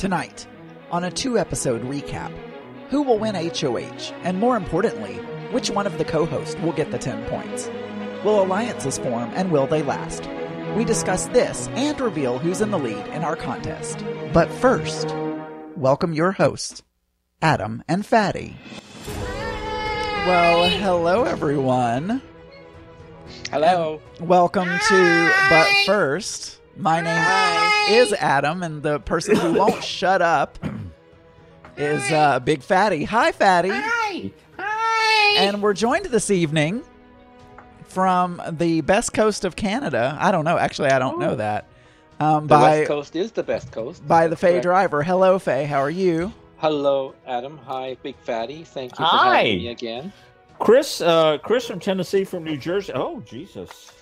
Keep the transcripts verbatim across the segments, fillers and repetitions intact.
Tonight, on a two-episode recap, who will win H O H? And more importantly, which one of the co-hosts will get the ten points? Will alliances form, and will they last? We discuss this and reveal who's in the lead in our contest. But first, welcome your hosts, Adam and Fatty. Well, hello everyone. Hello. And welcome to But First. My name Hi. is Adam, and the person who won't shut up is uh, Big Fatty. Hi, Fatty. Hi. Hi. And we're joined this evening from the best coast of Canada. I don't know. Actually, I don't Ooh. know that. Um, the by, West Coast is the best coast. By the Faye Driver. Hello, Faye. How are you? Hello, Adam. Hi, Big Fatty. Thank you for Hi. having me again. Chris, uh, Chris from Tennessee, from New Jersey. Oh, Jesus.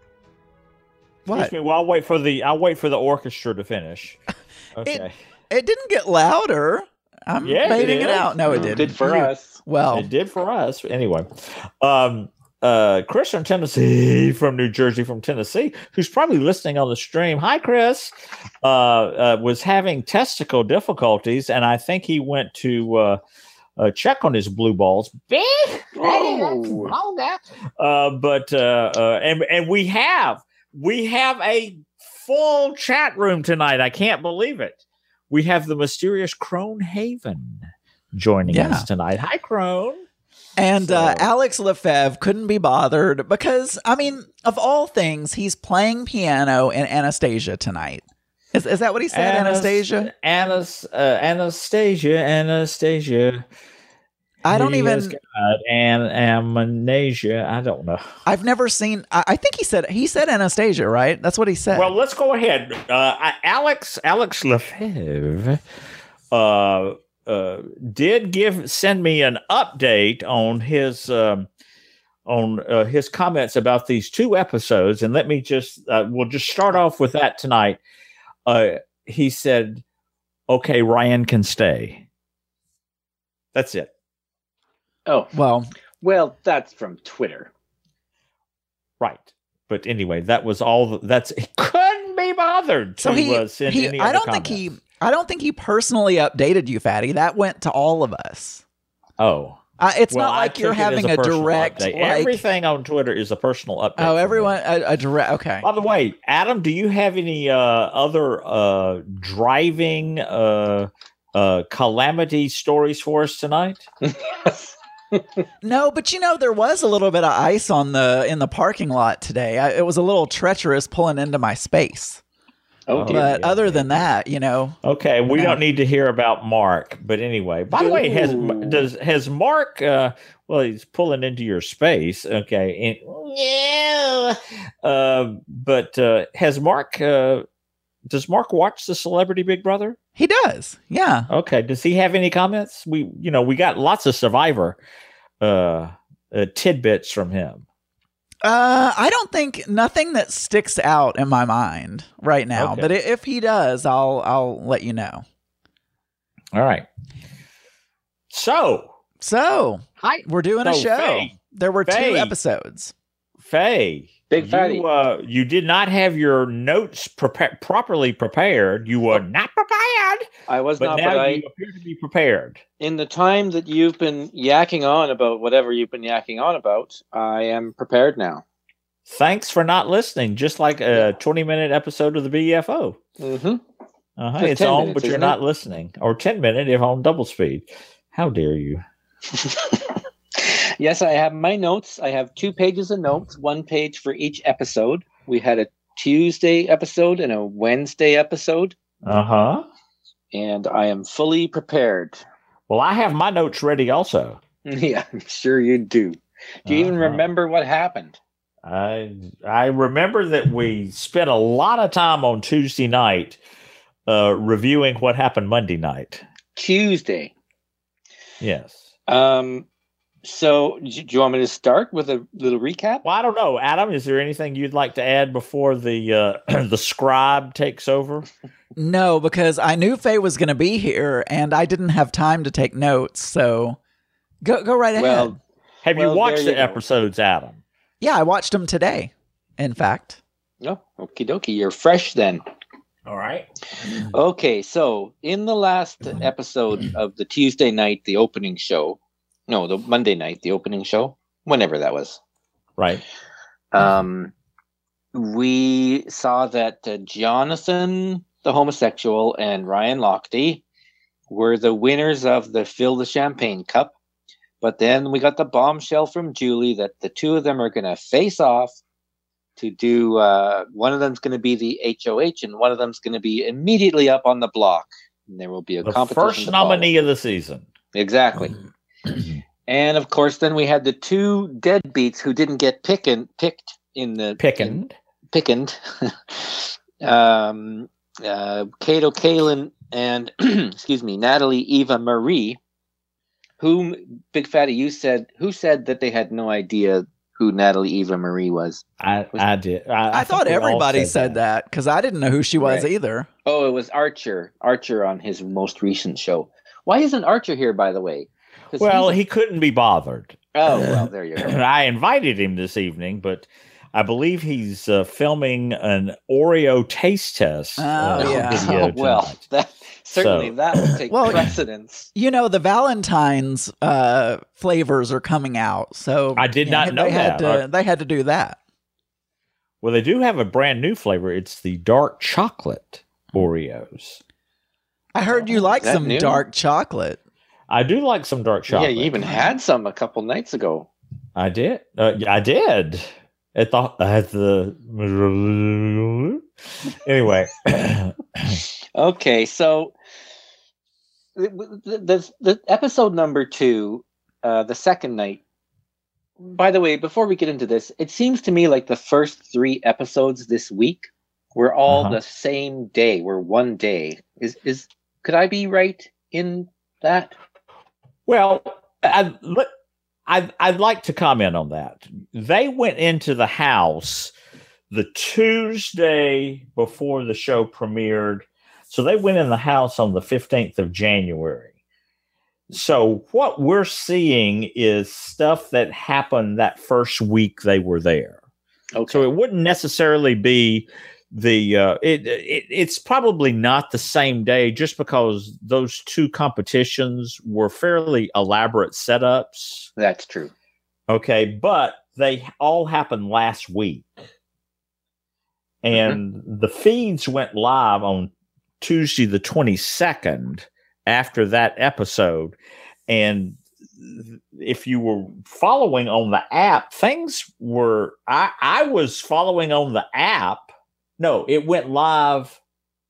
What? Excuse me. Well, I'll wait for the I'll wait for the orchestra to finish. Okay. It, it didn't get louder. I'm yeah, fading it, it out. No, it didn't. It did for us. Well, it did for us. Anyway, um, uh, Chris from Tennessee, from New Jersey, from Tennessee, who's probably listening on the stream. Hi, Chris. Uh, uh, was having testicle difficulties, and I think he went to uh, uh, check on his blue balls. Big. Oh. Uh, but uh, uh, and and we have. We have a full chat room tonight. I can't believe it. We have the mysterious Crone Haven joining yeah. us tonight. Hi, Crone. And so. uh, Alex Lefebvre couldn't be bothered because, I mean, of all things, he's playing piano in Anastasia tonight. Is, is that what he said, Anas- Anastasia? Anas- uh, Anastasia, Anastasia. I don't he even and amnesia. I don't know. I've never seen. I, I think he said he said Anastasia, right? That's what he said. Well, let's go ahead. Uh, Alex Alex Lefebvre uh, uh, did give send me an update on his um, on uh, his comments about these two episodes, and let me just uh, we'll just start off with that tonight. Uh, he said, "Okay, Ryan can stay." That's it. Oh, well, well, that's from Twitter. Right. But anyway, that was all that's it couldn't be bothered to so he, uh, send he any I other don't comments. think he I don't think he personally updated you, Fatty. That went to all of us. Oh. Uh, it's well, not like I you're having a, a direct like, everything on Twitter is a personal update. Oh, everyone a, a direct okay. By the way, Adam, do you have any uh, other uh, driving uh, uh, calamity stories for us tonight? Yes. No, but you know, there was a little bit of ice on the in the parking lot today. I, it was a little treacherous pulling into my space. Oh, dear. But yeah, other yeah. than that, you know. Okay, we you know. don't need to hear about Mark. But anyway, by the way, has does has Mark? Uh, well, he's pulling into your space. Okay, and, yeah. Uh, but uh, has Mark? Uh, does Mark watch the Celebrity Big Brother? He does. Yeah. Okay. Does he have any comments? We, you know, we got lots of Survivor uh, uh tidbits from him. Uh, I don't think nothing that sticks out in my mind right now. Okay. But if he does, I'll I'll let you know. All right. So, so hi. We're doing so, a show. Faye, there were Faye, two episodes. Faye. Big Fatty. You, uh, you did not have your notes prepa- properly prepared. You were not prepared. I was but not, now but I, you appear to be prepared. In the time that you've been yakking on about whatever you've been yakking on about, I am prepared now. Thanks for not listening. Just like a twenty-minute episode of the B F O. Mm-hmm. Uh-huh. It's on, minutes, but you're not it? listening. Or ten minute if on double speed. How dare you? Yes, I have my notes. I have two pages of notes, one page for each episode. We had a Tuesday episode and a Wednesday episode. Uh-huh. And I am fully prepared. Well, I have my notes ready also. Yeah, I'm sure you do. Do you uh-huh. even remember what happened? I I remember that we spent a lot of time on Tuesday night uh, reviewing what happened Monday night. Tuesday. Yes. Um. So, do you want me to start with a little recap? Well, I don't know, Adam. Is there anything you'd like to add before the uh, the scribe takes over? No, because I knew Faye was going to be here, and I didn't have time to take notes. So, go go right well, ahead. Have well, you watched you the go. episodes, Adam? Yeah, I watched them today. In fact. Oh, okie dokie. You're fresh then. All right. Okay, so in the last episode of the Tuesday night, the opening show, no, the Monday night, the opening show, whenever that was, Right. um, we saw that uh, Jonathan, the homosexual, and Ryan Lochte were the winners of the Fill the Champagne Cup. But then we got the bombshell from Julie that the two of them are going to face off to do, uh, one of them's going to be the H O H and one of them's going to be immediately up on the block. And there will be a The competition. first nominee follow. of the season. Exactly. And of course, then we had the two deadbeats who didn't get pickin, picked in the Pickened. Pickened. um, uh, Kato Kalin and excuse me, Natalie Eva Marie, whom Big Fatty, you said who said that they had no idea who Natalie Eva Marie was. I, I did. I, I, I thought think we all everybody said that because I didn't know who she was Right. either. Oh, it was Archer. Archer on his most recent show. Why isn't Archer here, by the way? 'Cause Well, he's a- he couldn't be bothered. oh well, there you go. I invited him this evening, but I believe he's uh, filming an Oreo taste test. Oh, uh, yeah. video Oh, well, tonight. that certainly So- that will take Well, precedence. You know, the Valentine's uh, flavors are coming out, so I did yeah, not know they had that. to, they had to do that. Well, they do have a brand new flavor. It's the dark chocolate Oreos. I heard you Oh, like is that some new? dark chocolate. I do like some dark chocolate. Yeah, you even had some a couple nights ago. I did. Uh, yeah, I did. At the at the anyway. Okay, so the, the, the episode number two, uh, the second night. By the way, before we get into this, it seems to me like the first three episodes this week were all Uh-huh. the same day. Were one day. Is is could I be right in that? Well, I'd, let- I'd, I'd like to comment on that. They went into the house the Tuesday before the show premiered. So they went in the house on the fifteenth of January. So what we're seeing is stuff that happened that first week they were there. Okay. So it wouldn't necessarily be the uh, it, it it's probably not the same day just because those two competitions were fairly elaborate setups. That's true. Okay, but they all happened last week. And the feeds went live on Tuesday the twenty-second after that episode. And if you were following on the app, things were I, I was following on the app. No, it went live.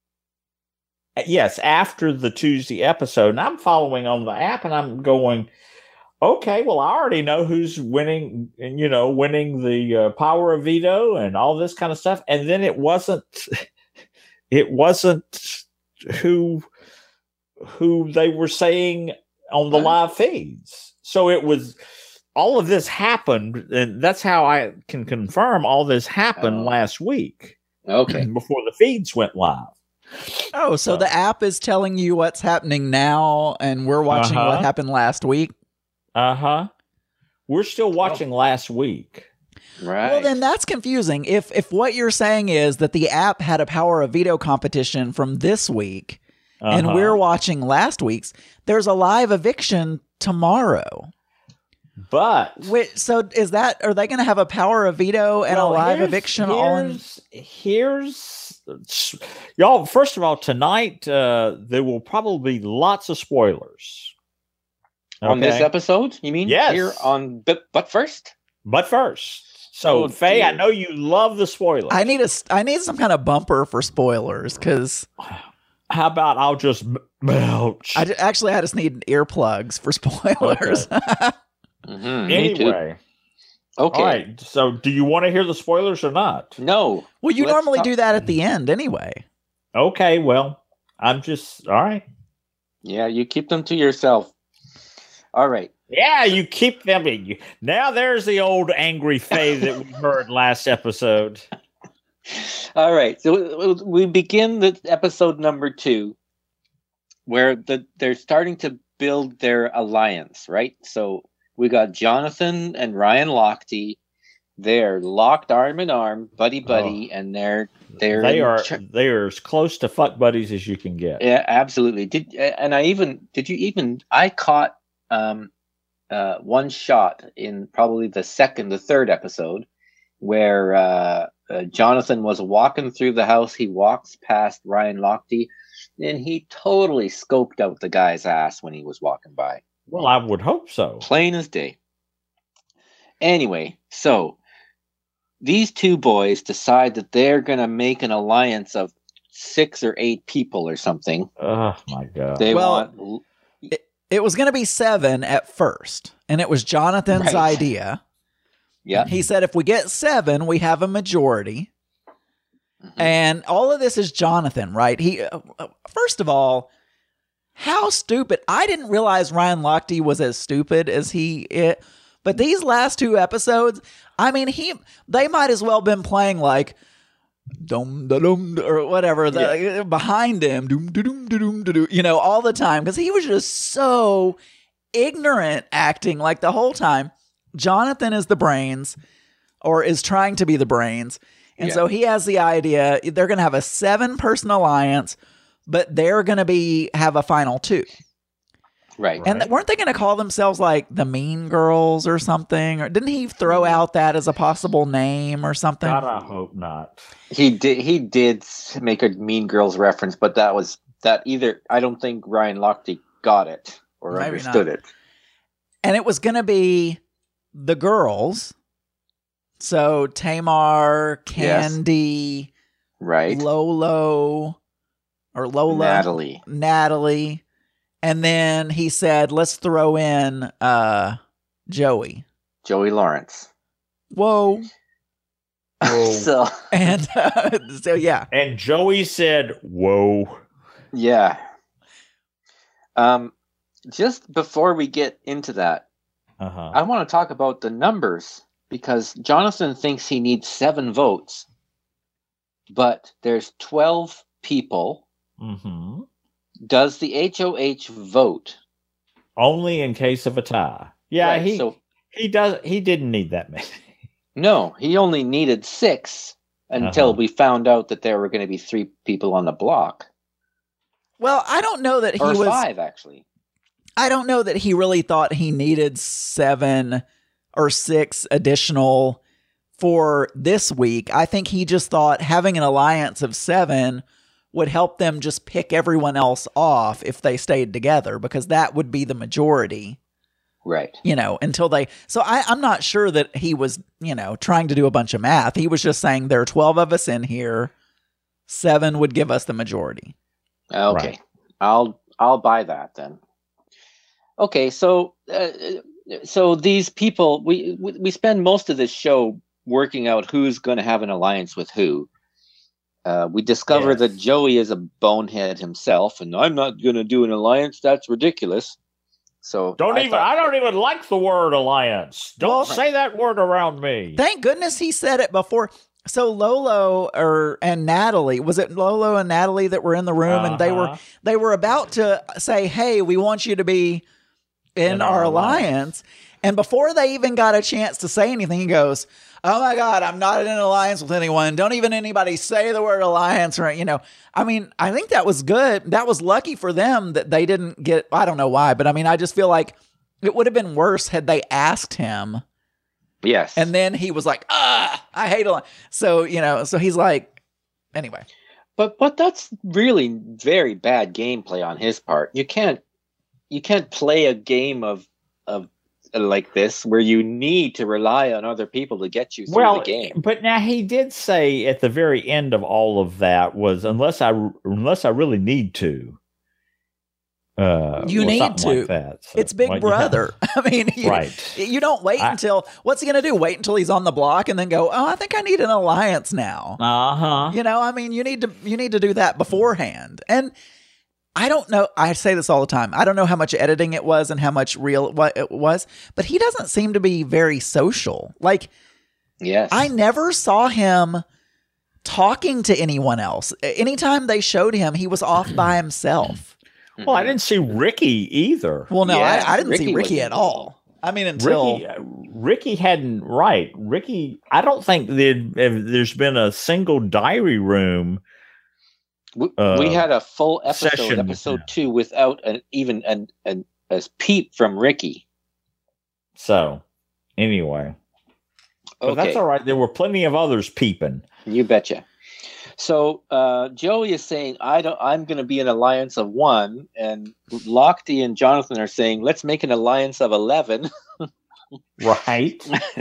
Yes, after the Tuesday episode. And I'm following on the app and I'm going, okay, well, I already know who's winning, you know, winning the uh, Power of Veto and all this kind of stuff. And then it wasn't, it wasn't who, who they were saying on the live feeds. So it was, all of this happened. And that's how I can confirm all this happened Oh. last week. Okay. Before the feeds went live. Oh, so So- the app is telling you what's happening now, and we're watching Uh-huh. what happened last week. Uh huh. We're still watching last week. Right. Well, then that's confusing. If if what you're saying is that the app had a Power of Veto competition from this week, and Uh-huh. we're watching last week's, there's a live eviction tomorrow. But Wait, so is that, are they going to have a Power of Veto and Well, a live here's- eviction on? here's, Here's y'all. First of all, tonight uh, there will probably be lots of spoilers On this Okay? episode, you mean? Yes. Here on, but, but first, But first, so Oh, Faye, I dear. know you love the spoilers. I need a, I need some kind of bumper for spoilers because How about I'll just m- belch? I ju- actually I just need earplugs for spoilers. Mhm, me too. anyway, Okay. all right. So, do you want to hear the spoilers or not? No. Well, you Let's normally talk- do that at the end anyway. Okay. Well, I'm just all right. Yeah, you keep them to yourself. All right. Yeah, you keep them in you. Now there's the old angry Faye that we heard last episode. All right. So we begin the episode number two, where the they're starting to build their alliance, right? So we got Jonathan and Ryan Lochte they're locked arm in arm, buddy buddy, oh. and they're they're they are ch- they're as close to fuck buddies as you can get. Yeah, absolutely. Did and I even did you even I caught um uh one shot in probably the second, the third episode where uh, uh Jonathan was walking through the house. He walks past Ryan Lochte, and he totally scoped out the guy's ass when he was walking by. Well, I would hope so. Plain as day. Anyway, so these two boys decide that they're going to make an alliance of six or eight people or something. Oh, my God. They well, want... It, it was going to be seven at first, and it was Jonathan's right. idea. Yeah. He said, if we get seven, we have a majority. Mm-hmm. And all of this is Jonathan, right? He, uh, first of all, how stupid. I didn't realize Ryan Lochte was as stupid as he it, but these last two episodes, I mean, he they might as well been playing like dum da dum or whatever the, yeah. behind him, dum da dum da dum da dum, you know, all the time, because he was just so ignorant acting like the whole time. Jonathan is the brains, or is trying to be the brains, and yeah. so he has the idea they're going to have a seven-person alliance, but they're going to be have a final two. Right. And right. weren't they going to call themselves like the Mean Girls or something? Or didn't he throw out that as a possible name or something? God, I hope not. He did. He did make a Mean Girls reference, but that was that either. I don't think Ryan Lochte got it or Maybe understood not. it. And it was going to be the girls. So Tamar, Candy, yes. right, Lolo, or Lola, Natalie, Natalie. And then he said, let's throw in uh, Joey. Joey Lawrence. Whoa. Whoa. so, and uh, so, yeah. And Joey said, whoa. Yeah. Um, just before we get into that, uh-huh. I want to talk about the numbers, because Jonathan thinks he needs seven votes, but there's twelve people. Mm-hmm. Does the H O H vote? Only in case of a tie. Yeah, right, he so, he does. He didn't need that many. No, he only needed six until uh-huh. we found out that there were going to be three people on the block. Well, I don't know that he or was five actually. I don't know that he really thought he needed seven or six additional for this week. I think he just thought having an alliance of seven would help them just pick everyone else off if they stayed together, because that would be the majority. Right. You know, until they... So I, I'm not sure that he was, you know, trying to do a bunch of math. He was just saying there are twelve of us in here. Seven would give us the majority. Okay. Right. I'll I'll buy that then. Okay, so uh, so these people, we we spend most of this show working out who's going to have an alliance with who. Uh, we discover yes. that Joey is a bonehead himself, and I'm not going to do an alliance. That's ridiculous. So don't I even. thought, I don't even like the word alliance. Don't well, say that word around me. Thank goodness he said it before. So Lolo or and Natalie, was it Lolo and Natalie that were in the room, uh-huh. and they were they were about to say, "Hey, we want you to be in, in our, our alliance. alliance." And before they even got a chance to say anything, he goes, "Oh my God, I'm not in an alliance with anyone. Don't even anybody say the word alliance." Or, you know, I mean, I think that was good. That was lucky for them that they didn't get, I don't know why, but I mean, I just feel like it would have been worse had they asked him. Yes. And then he was like, ah, I hate alliance. So, you know, so he's like, anyway. But, but that's really very bad gameplay on his part. You can't, you can't play a game of, of, like this where you need to rely on other people to get you through well, the game. But now he did say at the very end of all of that was unless I unless I really need to. Uh, you well, need to. Like that, so, it's Big like, Brother. Yeah. I mean, you, right. You don't wait I, until what's he going to do? Wait until he's on the block and then go, "Oh, I think I need an alliance now." Uh huh. You know, I mean, you need to you need to do that beforehand. And I don't know. I say this all the time. I don't know how much editing it was and how much real it was, but he doesn't seem to be very social. Like, yes, I never saw him talking to anyone else. Anytime they showed him, he was off by himself. Well, I didn't see Ricky either. Well, no, yeah, I, I didn't Ricky see Ricky was, at all. I mean, until Ricky, uh, Ricky hadn't right. Ricky, I don't think there'd, there's been a single diary room. We, uh, we had a full episode, session with episode him. two, without an even an, an a peep from Ricky. So, anyway, but Okay, that's all right. There were plenty of others peeping. you betcha. So uh, Joey is saying, "I don't. I'm going to be an alliance of one," and Lochte and Jonathan are saying, "Let's make an alliance of eleven." Right.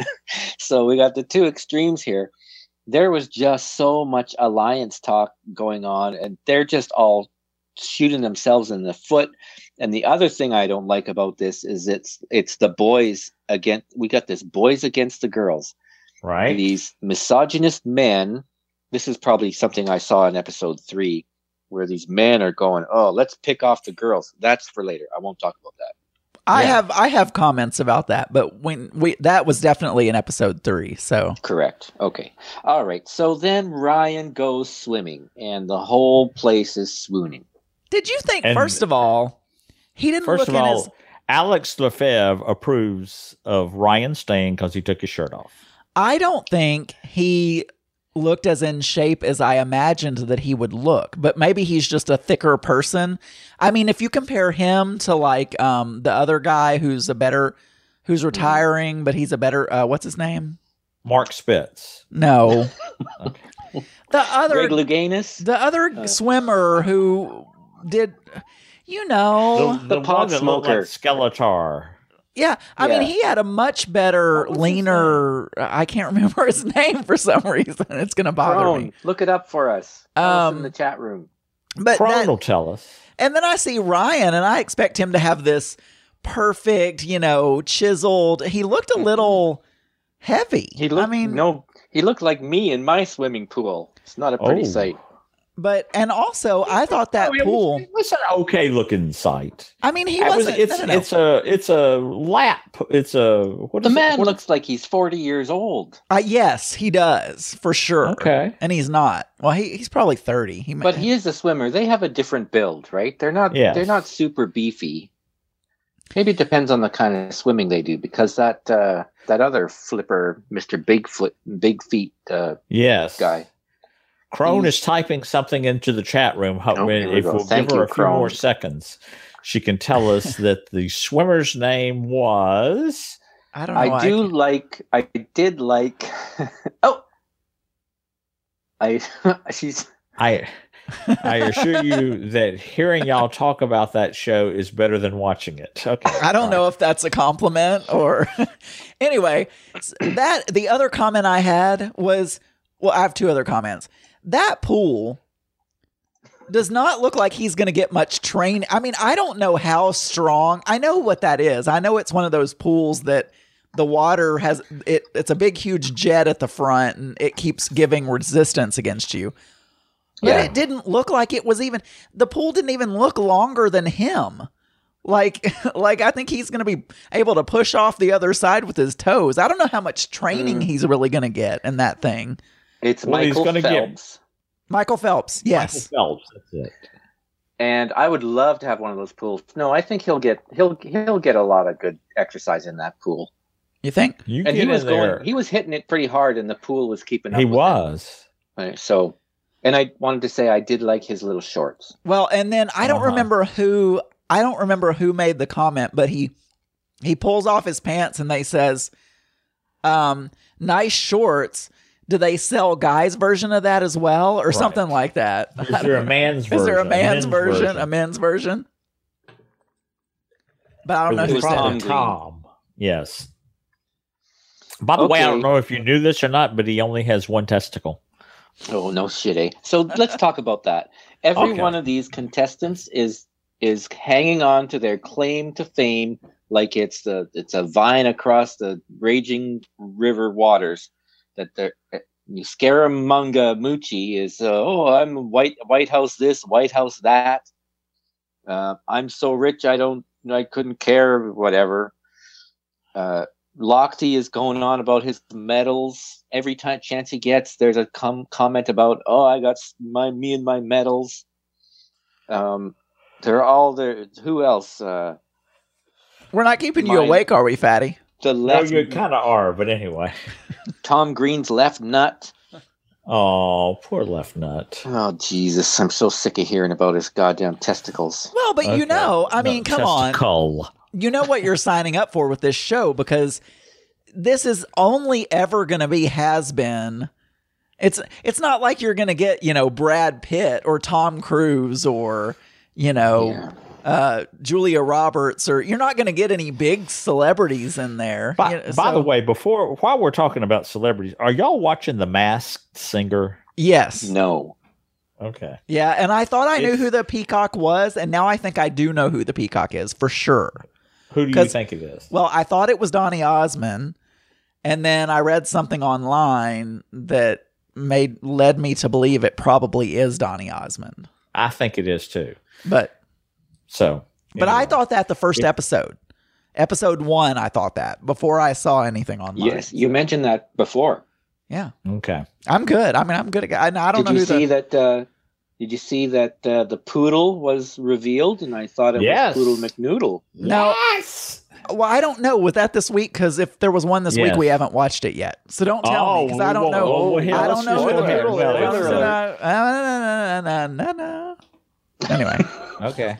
So we got the two extremes here. There was just so much alliance talk going on, and they're just all shooting themselves in the foot. And the other thing I don't like about this is it's it's the boys against. We got this boys against the girls. Right. These misogynist men. This is probably something I saw in episode three, where these men are going, "Oh, let's pick off the girls." That's for later. I won't talk about that. I Yeah. have I have comments about that, but when we that was definitely in episode three. So Correct. Okay. All right. So then Ryan goes swimming, and the whole place is swooning. did you think And- first of all he didn't First look of in all, his Alex Lefebvre approves of Ryan staying because he took his shirt off. I don't think he looked as in shape as I imagined that he would look, but maybe he's just a thicker person. I mean, if you compare him to like um the other guy who's a better who's retiring, but he's a better uh what's his name? Mark Spitz. No. Okay. The other Greg Louganis? the other Uh. swimmer who did you know The, the, The one pot that looked like smoker. Skeletor. Yeah, I Yeah. mean, he had a much better, What was his leaner. I can't remember his name for some reason. It's going to bother Crone. me. Look it up for us. Tell us Um, in the chat room. But Crone that- will tell us. and then I see Ryan, and I expect him to have this perfect, you know, chiseled. He looked a little heavy. He looked I mean, no. He looked like me in my swimming pool. It's not a pretty Oh. sight. but and also I thought that Oh, it was- pool. It was an okay looking sight. I mean, he It was- wasn't. it's no, no, no. it's a it's a lap. It's a what The is it? man What- looks like he's forty years old, Uh, yes, he does for sure. Okay. and he's not. Well, he, he's probably thirty. He, but he is a swimmer. They have a different build, right? They're not. Yes. They're not super beefy. Maybe it depends on the kind of swimming they do, because that uh, that other flipper, Mister Big Foot, Big Feet uh, Yes. guy. Crone He's- is typing something into the chat room. Ho- Oh, when- here we if go. we'll Thank give her you, a few more Crone. seconds, she can tell us that the swimmer's name was. I don't know. I do like. I did like. Oh, I. She's. I I assure you that hearing y'all talk about that show is better than watching it. Okay. I don't all know right. if that's a compliment or anyway, s- that the other comment I had was, well, I have two other comments. That pool does not look like he's going to get much train. I mean, I don't know how strong. I know what that is. I know it's one of those pools that the water has it it's a big huge jet at the front and it keeps giving resistance against you. But Yeah. it didn't look like it was even the pool didn't even look longer than him. Like like I think he's going to be able to push off the other side with his toes. I don't know how much training Mm. he's really going to get in that thing. It's Well, he's Michael gonna get- Phelps. Michael Phelps. Yes. Michael Phelps, that's it. And I would love to have one of those pools. No, I think he'll get he'll he'll get a lot of good exercise in that pool. You think? You And get he was in there. going he was hitting it pretty hard, and the pool was keeping up. He with him. was. Right, so, and I wanted to say I did like his little shorts. Well, and then I don't Uh-huh. remember who I don't remember who made the comment, but he he pulls off his pants and they says, um, nice shorts. Do they sell guys' version of that as well, or Right. something like that? Is there a man's version? Is there a man's men's version, a men's version? But I don't It know was who was said probably it. Tom. Tom. Yes. By the way, I don't Okay. know if you knew this or not, but he only has one testicle. Oh no shit, eh? So let's talk about that. Every Okay. one of these contestants is is hanging on to their claim to fame like it's the it's a vine across the raging river waters. That they're Scaramanga Mucci is uh, oh I'm White White House this White House that. Uh, I'm so rich I don't I couldn't care whatever. Uh, Lochte is going on about his medals every time chance he gets. There's a com- comment about, oh, I got s- my me and my medals. Um, they're all there. Who else? Uh, We're not keeping you My- awake, are we, Fatty? The No, left, you kind of are, but anyway. Tom Green's left nut. Oh, poor left nut. Oh, Jesus. I'm so sick of hearing about his goddamn testicles. Well, but Okay. you know, I mean, No, come on. testicle. You know what you're signing up for with this show, because this is only ever going to be has been. It's it's not like you're going to get, you know, Brad Pitt or Tom Cruise or, you know, Yeah. uh, Julia Roberts, or you're not going to get any big celebrities in there. By, You know, by the so- way, before while we're talking about celebrities, are y'all watching The Masked Singer? yes. No. Okay. Yeah, and I thought I knew It's- who the peacock was, and now I think I do know who the peacock is for sure. Who do you 'Cause- think it is? Well, I thought it was Donny Osmond, and then I read something online that made led me to believe it probably is Donny Osmond. I think it is too. But So, but I anyway. thought that the first Yeah. episode, episode one, I thought that before I saw anything online. Yes, you mentioned that before. Yeah, Okay. I'm good. I mean, I'm good. At, I, I don't Did know you who see the. that? Uh, did you see that uh, the poodle was revealed? And I thought it Yes. was Poodle McNoodle. No. Yes. Well, I don't know. Was that this week? Because if there was one this week, Yes. we haven't watched it yet. So don't tell me, Oh, because I don't we know. won't. Well, here, I let's don't know who just the go ahead. poodle Well, is. let's- Uh, na, na, na, na, na. Anyway. Okay.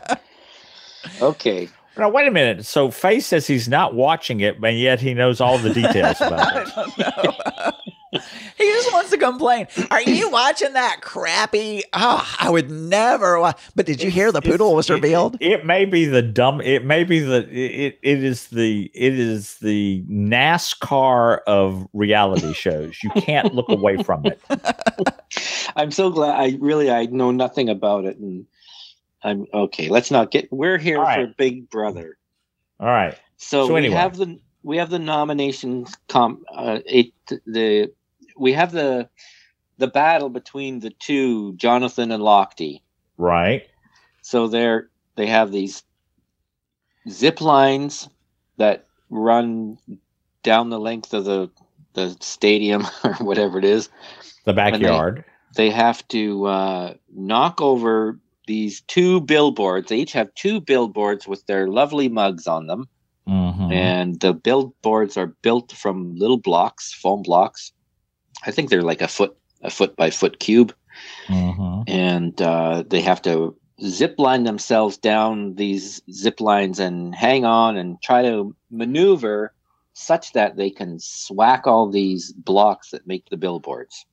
Okay. Now wait a minute. So Faye says he's not watching it, but yet he knows all the details about it. don't know. He just wants to complain. Are you watching that crappy? Oh, I would never. Wa-. But did you hear the poodle was It- revealed? It, it may be the dumb. It may be the. It, it is the. It is the NASCAR of reality shows. You can't look away from it. I'm so glad. I really, I know nothing about it, and I'm okay. Let's not get. We're here All for right. Big Brother. All right. So, So we anyway. have the we have the nominations. Com uh, it the we have the the battle between the two, Jonathan and Lochte. Right. So they're they have these zip lines that run down the length of the the stadium or whatever it is. The backyard. They have to uh, knock over these two billboards. They each have two billboards with their lovely mugs on them. Mhm. And the billboards are built from little blocks, foam blocks. I think they're like a foot, a foot by foot cube. Mhm. And uh, they have to zip line themselves down these zip lines and hang on and try to maneuver such that they can swack all these blocks that make the billboards.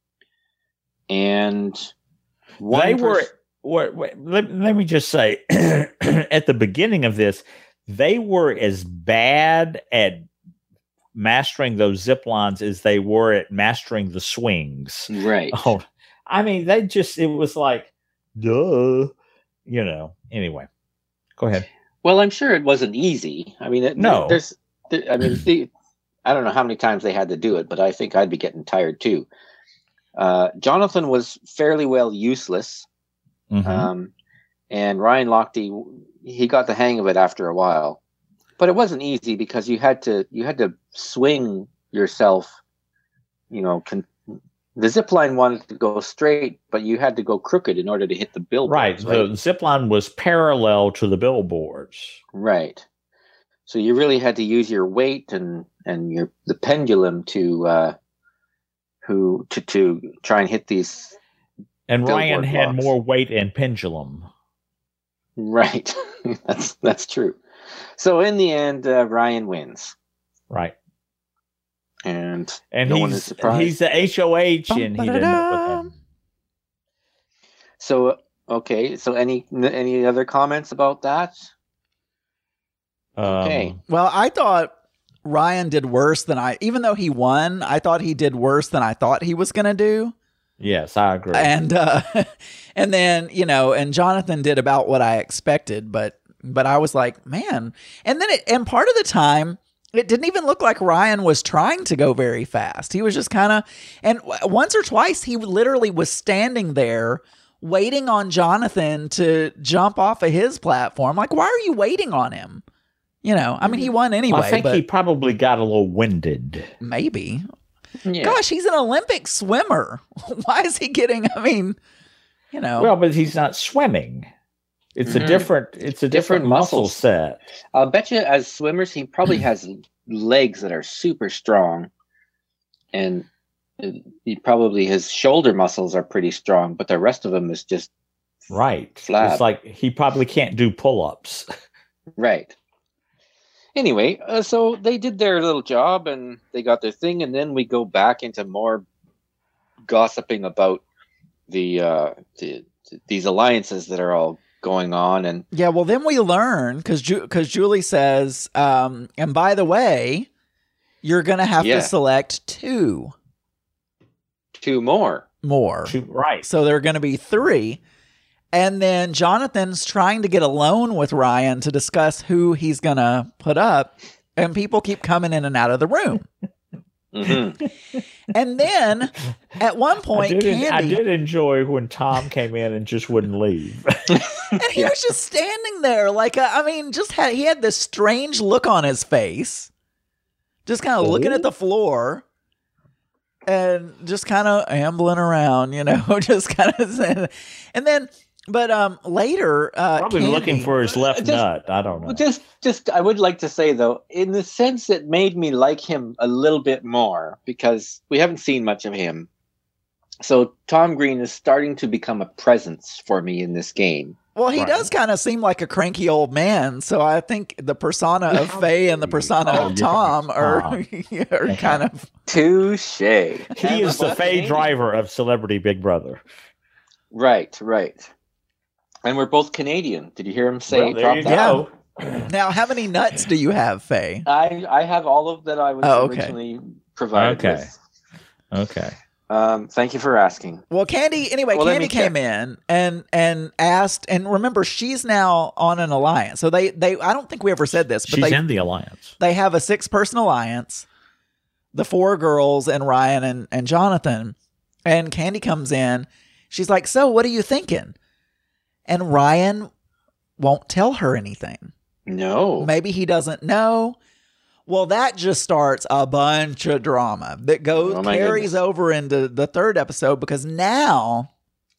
And one They were. pers- What, what, let, let me just say, at the beginning of this, they were as bad at mastering those zip lines as they were at mastering the swings. right. Oh, I mean, they just, it was like, duh, you know, anyway, go ahead. Well, I'm sure it wasn't easy. I mean, it, No. there's, there, I mean, the, I don't know how many times they had to do it, but I think I'd be getting tired too. Uh, Jonathan was fairly well useless, Mhm. um, and Ryan Lochte, he got the hang of it after a while, but it wasn't easy because you had to you had to swing yourself. You know, con- the zip line wanted to go straight, but you had to go crooked in order to hit the right. billboards. Right. The zip line was parallel to the billboards. Right. So you really had to use your weight and, and your the pendulum to uh, who to to try and hit these. And Ryan Billboard had blocks. more weight and pendulum. Right. that's that's true. So in the end, uh, Ryan wins, Right. and And no one is he's, surprised. he's the H O H and he didn't know with him. So okay. So any any other comments about that? Okay. Um, Well, I thought Ryan did worse than I, even though he won, I thought he did worse than I thought he was going to do. yes, I agree. And, uh, and then, you know, and Jonathan did about what I expected, but, but I was like, man. And then it, and part of the time, it didn't even look like Ryan was trying to go very fast. He was just kind of, and w- once or twice he literally was standing there waiting on Jonathan to jump off of his platform. Like, why are you waiting on him? You know, I mean, he won anyway, I think but he probably got a little winded. maybe. Yeah. Gosh, he's an Olympic swimmer. Why is he getting, I mean, you know. Well, but he's not swimming. It's Mhm. a different. It's a different, Different muscle muscles. set. I'll bet you, as swimmers, he probably has legs that are super strong, and uh, he probably his shoulder muscles are pretty strong, but the rest of him is just Right. Flab. It's like he probably can't do pull-ups. right. Anyway, uh, so they did their little job and they got their thing, and then we go back into more gossiping about the, uh, the these alliances that are all going on, and Yeah, well, then we learn because because Julie says, um, and by the way, you're going to have Yeah. to select two two more. more. Right. So there are going to be three. And then Jonathan's trying to get alone with Ryan to discuss who he's going to put up. And people keep coming in and out of the room. hmm And then at one I point, did, Candy, I did enjoy when Tom came in and just wouldn't leave. and he Yeah. was just standing there like, uh, I mean, just had, he had this strange look on his face, just kind of looking at the floor. And just kind of ambling around, you know, just kind of, and then, but um, later, uh, Probably Candy- looking for his left Just- nut. I don't know. Just, just, I would like to say though, in the sense it made me like him a little bit more because we haven't seen much of him. So Tom Green is starting to become a presence for me in this game. Well, he Right. does kind of seem like a cranky old man, so I think the persona of Faye and the persona Oh, of you're Tom are, Tom. are kind of. Touche. He is the Faye Canadian. driver of Celebrity Big Brother. Right, right. And we're both Canadian. Did you hear him say Well, there drop you that? go. Now, how many nuts do you have, Faye? I I have all of that I was Oh, okay. originally provided Okay. with. Okay. Um, thank you for asking. Well, Candy. Anyway, Well, let Candy me check. came in and and asked, and remember, she's now on an alliance. So they they. I don't think we ever said this, but She's they in the alliance. they have a six person alliance. The four girls and Ryan and, and Jonathan. And Candy comes in. She's like, so what are you thinking? And Ryan won't tell her anything. No. Maybe he doesn't know. Well, that just starts a bunch of drama that goes Oh, my carries goodness. over into the third episode because now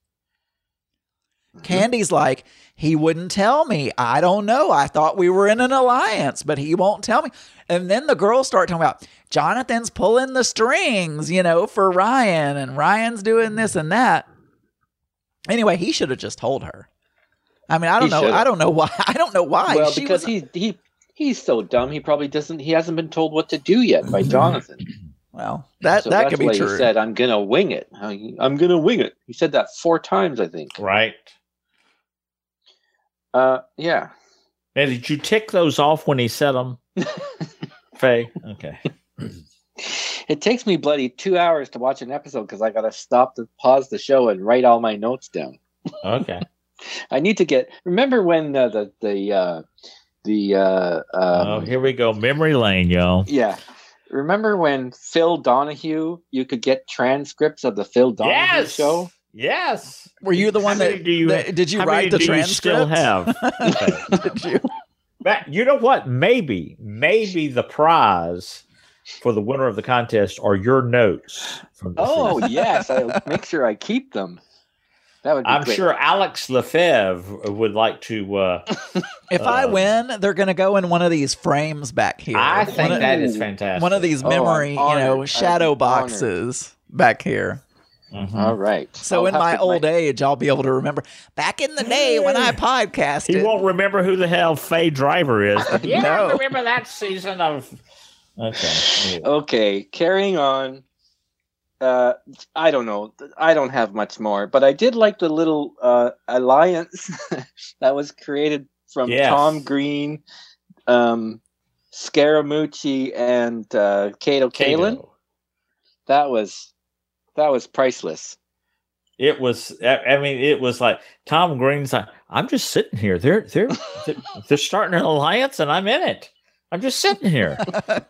Candy's like, he wouldn't tell me. I don't know. I thought we were in an alliance, but he won't tell me. And then the girls start talking about Jonathan's pulling the strings, you know, for Ryan, and Ryan's doing this and that. Anyway, he should have just told her. I mean, I don't He know. should've. I don't know why. I don't know why. Well, she because was he he he's so dumb. He probably doesn't. He hasn't been told what to do yet by Jonathan. well, that So that that's could be why true. He said, "I'm gonna wing it. I- I'm gonna wing it." He said that four times, I think. Right. Uh, yeah. Now, did you tick those off when he said them, Faye? Okay. It takes me bloody two hours to watch an episode because I gotta stop to pause the show and write all my notes down. Okay. I need to get. Remember when uh, the the uh, the uh, um, oh, here we go. Memory lane, y'all. yeah. Remember when Phil Donahue? You could get transcripts of the Phil Donahue Yes. show. Yes. Were you the How one many that, do you- that- did you How write many the do you transcript? still have? Did you? But you know what? Maybe, maybe the prize for the winner of the contest are your notes from the Oh season. yes, I make sure I keep them. That would be I'm great. sure Alex Lefebvre would like to. Uh, If I Um, win, they're going to go in one of these frames back here. I One think of- that is fantastic. one of these Oh, I'm memory, you know, honored. shadow I'm boxes back here. Mhm. All right. So I'll in have my to- old age, I'll be able to remember back in the day when I He podcasted. won't remember who the hell Faye Driver is. yeah, No. I remember that season of. Okay. Okay, carrying on. Uh, I don't know. I don't have much more, but I did like the little uh, alliance that was created from Yes. Tom Green, um, Scaramucci, and uh, Kato Kalin. Kato. That was that was priceless. It was. I I mean, it was like Tom Green's like, I'm just sitting here. They're they're they're, they're starting an alliance, and I'm in it. I'm just sitting here.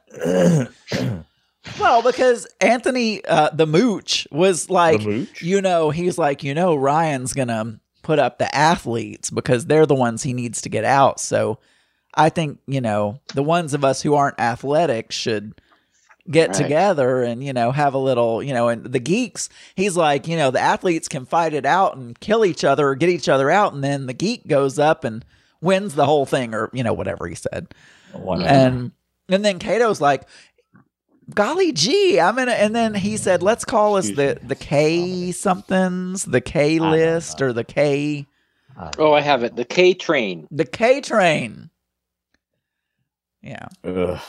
Well, because Anthony, uh, the mooch, was like, The mooch? you know, he's like, you know, Ryan's going to put up the athletes because they're the ones he needs to get out. So I think, you know, the ones of us who aren't athletic should get Right. together and, you know, have a little, you know, and the geeks, he's like, you know, the athletes can fight it out and kill each other or get each other out. And then the geek goes up and wins the whole thing, or, you know, whatever he said. Whatever. And, and then Kato's like, golly gee, I'm in a, and then he said, let's call us Excuse the, me. the K somethings, the K don't list know. or the K, Oh, I have it. The K train. the K train. Yeah. Ugh.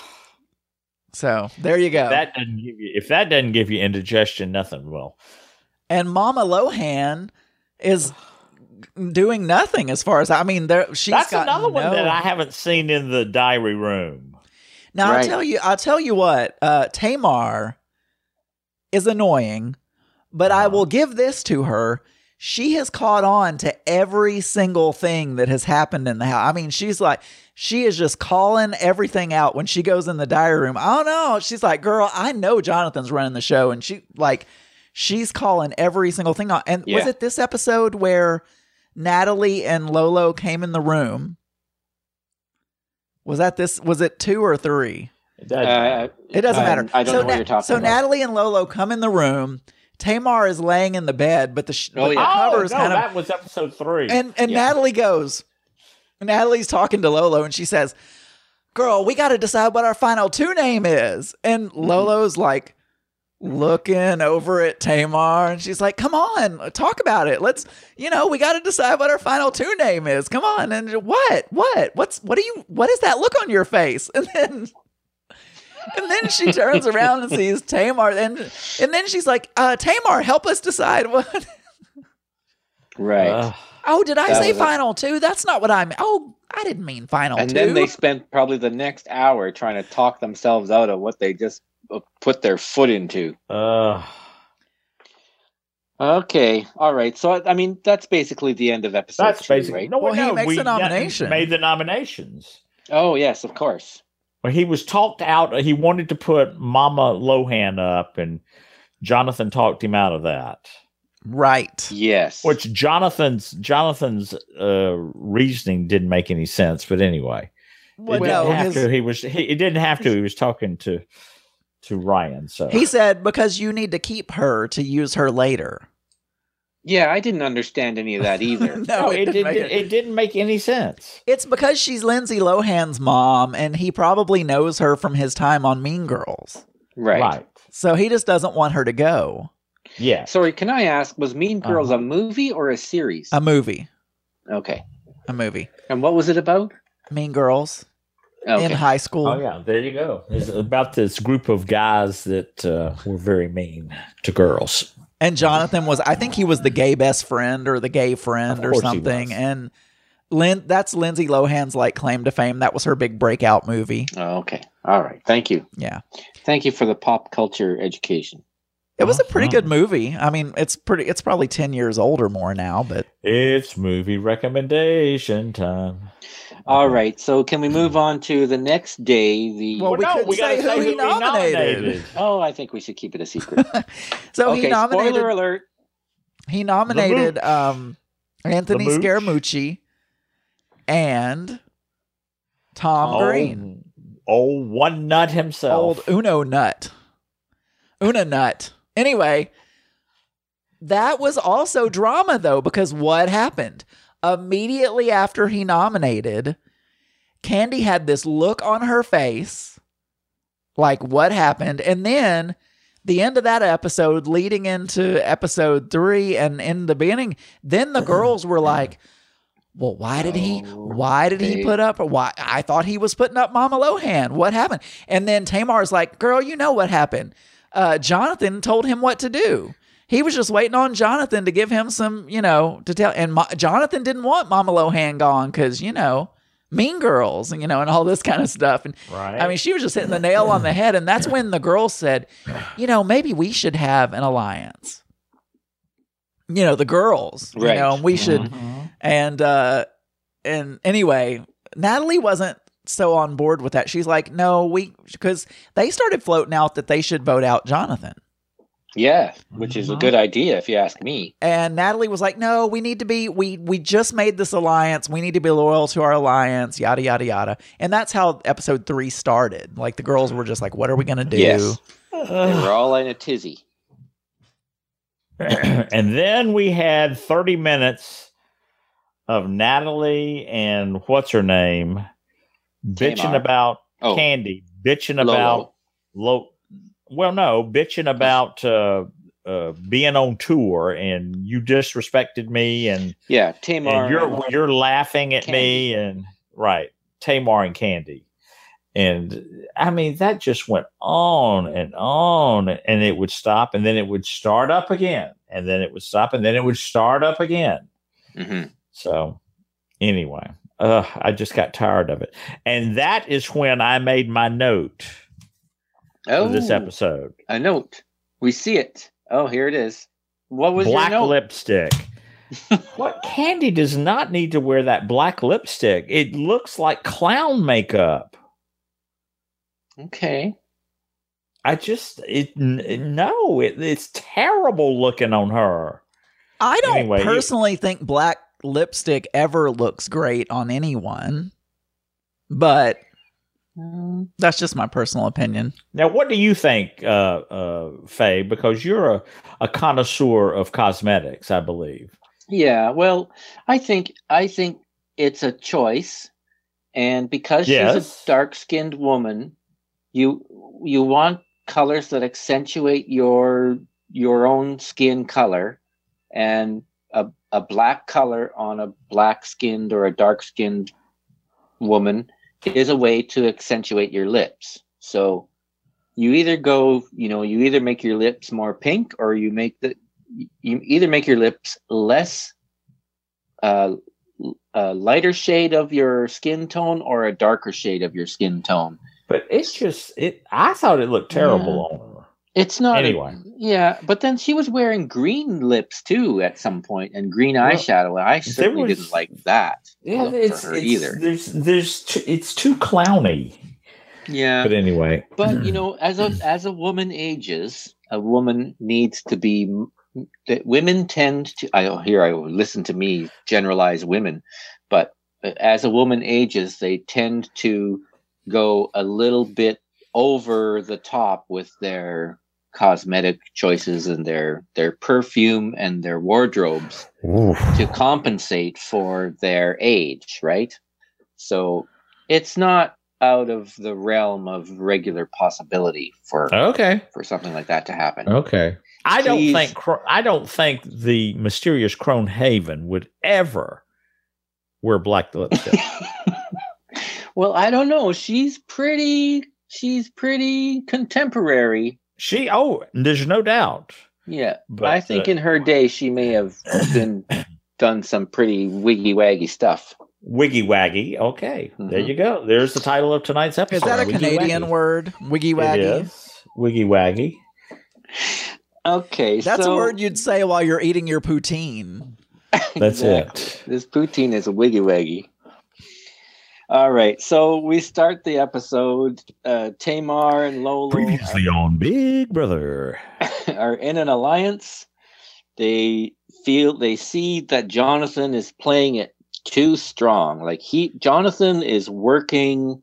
So there you go. That doesn't give you, if that doesn't give you indigestion, nothing will. And Mama Lohan is doing nothing as far as I mean. There, she's That's got another one no- that I haven't seen in the diary room. Now I'll Right. tell you, I'll tell you what. Uh, Tamar is annoying, but I Uh-huh. will give this to her. She has caught on to every single thing that has happened in the house. I mean, she's like, she is just calling everything out when she goes in the diary room. I don't know. She's like, girl, I know Jonathan's running the show. And she like, she's calling every single thing out. And was Yeah. it this episode where Natalie and Lolo came in the room? Was that this? Was it two or three? It doesn't Uh, It doesn't I- matter. I don't so know what you're talking So about. Natalie and Lolo come in the room. Tamar is laying in the bed, but the, sh- Oh, but the yeah. cover Oh, is no, kind of. that was episode three. And and Yeah. Natalie goes. Natalie's talking to Lolo, and she says, "Girl, we got to decide what our final two name is." And Lolo's like looking over at Tamar, and she's like, "Come on, talk about it. Let's, you know, we got to decide what our final two name is. Come on." And what, what, what's, what do you, what is that look on your face? And then. And then she turns around and sees Tamar, and and then she's like, uh, "Tamar, help us decide what." Right. Ugh. Oh, did I That say was a- final two? That's not what I mean. Oh, I didn't mean final and two. then they spent probably the next hour trying to talk themselves out of what they just uh, put their foot into. Ugh. Okay. All right. So, I mean, that's basically the end of episode That's two, basically right? no. Well, he no, makes we the nomination. Made the nominations. Oh, yes, of course. Well, he was talked out. He wanted to put Mama Lohan up, and Jonathan talked him out of that. Right. Yes. Which Jonathan's Jonathan's uh, reasoning didn't make any sense. But anyway, Well, it no, didn't have his- to. He was. He it didn't have to. He was talking to to Ryan. So he said because you need to keep her to use her later. Yeah, I didn't understand any of that either. no, no, it, it didn't didn't. make It, it. didn't make any sense. It's because she's Lindsay Lohan's mom, and he probably knows her from his time on Mean Girls. Right. Right. So he just doesn't want her to go. Yeah. Sorry, can I ask, was Mean Girls Uh-huh. a movie or a series? A movie. Okay. A movie. And what was it about? Mean Girls Okay. in high school. Oh yeah, there you go. It's about this group of guys that uh, were very mean to girls. And Jonathan was, I think he was the gay best friend or the gay friend Of or course he something. was. And Lin, that's Lindsay Lohan's like claim to fame. That was her big breakout movie. Oh, okay. All right. Thank you. Yeah. Thank you for the pop culture education. It was a pretty Uh-huh. good movie. I mean, it's pretty, it's probably ten years old or more now, but It's movie recommendation time. All right. So can we move on to the next day? The Well, we no, couldn't gotta say who he we nominated. Oh, I think we should keep it a secret. so okay. he nominated, Spoiler alert. he nominated, Mooch. um, Anthony The Mooch. Scaramucci and Tom Oh, Green, oh, one nut himself. old Uno Nut, Una Nut. Anyway, that was also drama though, because what happened immediately after he nominated, Candy had this look on her face, like what happened, and then the end of that episode leading into episode three and in the beginning, then the girls were like, well, why did he, Oh, why did he they- put up, why, I thought he was putting up Mama Lohan. What happened? And then Tamar's like, girl, you know what happened. Uh, Jonathan told him what to do. He was just waiting on Jonathan to give him some, you know, to tell. And Mo- Jonathan didn't want Mama Lohan gone because, you know, Mean Girls and, you know, and all this kind of stuff. And Right. I mean, she was just hitting the nail on the head. And that's when the girls said, you know, maybe we should have an alliance. You know, the girls, you Right. know, and we should. Mhm. And, uh, and anyway, Natalie wasn't so on board with that. She's like, no, we, because they started floating out that they should vote out Jonathan. Yeah, which is a good idea if you ask me. And Natalie was like, no, we need to be, we we just made this alliance. We need to be loyal to our alliance, yada, yada, yada. And that's how episode three started. Like, the girls were just like, what are we going to do? Yes. They were all in a tizzy. And then we had thirty minutes of Natalie and what's her name bitching Tamar. about Oh. Candy, bitching Lolo. about Lo- well, no, bitching about uh, uh, being on tour, and you disrespected me, and, Yeah, Tamar. and you're you're laughing at me, Candy. and right, Tamar and Candy, and I mean that just went on and on, and it would stop, and then it would start up again, and then it would stop, and then it would start up again. Mhm. So anyway, uh, I just got tired of it, and that is when I made my note Oh, for this episode. a note. We see it. Oh, here it is. What was Black your note? lipstick. What? Candy does not need to wear that black lipstick. It looks like clown makeup. Okay. I just it n- no, it, it's terrible looking on her. I don't Anyway, you- personally think black lipstick ever looks great on anyone, but Um, that's just my personal opinion. Now, what do you think, uh, uh, Faye? Because you're a, a connoisseur of cosmetics, I believe. yeah. Well, I think I think it's a choice, and because she's Yes. a dark-skinned woman, you you want colors that accentuate your your own skin color, and a a black color on a black-skinned or a dark-skinned woman is a way to accentuate your lips. So you either go, you know, you either make your lips more pink, or you make the you either make your lips less uh, a lighter shade of your skin tone or a darker shade of your skin tone. But it's just it. I thought it looked terrible on her. It's not a- Anyway. yeah, but then she was wearing green lips too at some point, and green Well, eyeshadow. I certainly was- didn't like that. Yeah, look for it's, her it's either. There's there's too, it's too clowny. Yeah, But anyway, but you know, as a as a woman ages, a woman needs to be. That women tend to. I here I listen to me generalize women, but as a woman ages, they tend to go a little bit over the top with their cosmetic choices and their their perfume and their wardrobes to compensate for their age, right? So it's not out of the realm of regular possibility for okay, for something like that to happen. okay. I don't Please. think Cro- I don't think the mysterious Cronehaven would ever wear black lipstick. Well, I don't know. She's pretty. She's pretty contemporary. She oh, there's no doubt. Yeah, But, I think uh, in her day she may have been done some pretty wiggy waggy stuff. Wiggy waggy. Okay, there Mhm. you go. There's the title of tonight's episode. Is that a Wiggy Canadian waggy. word? Wiggy It waggy? is. Wiggy waggy. Okay, That's so a word you'd say while you're eating your poutine. That's Exactly. it. This poutine is a wiggy waggy. All right, so we start the episode. Uh, Tamar and Lolo Previously on Big Brother. are in an alliance. They feel they see that Jonathan is playing it too strong. Like he, Jonathan is working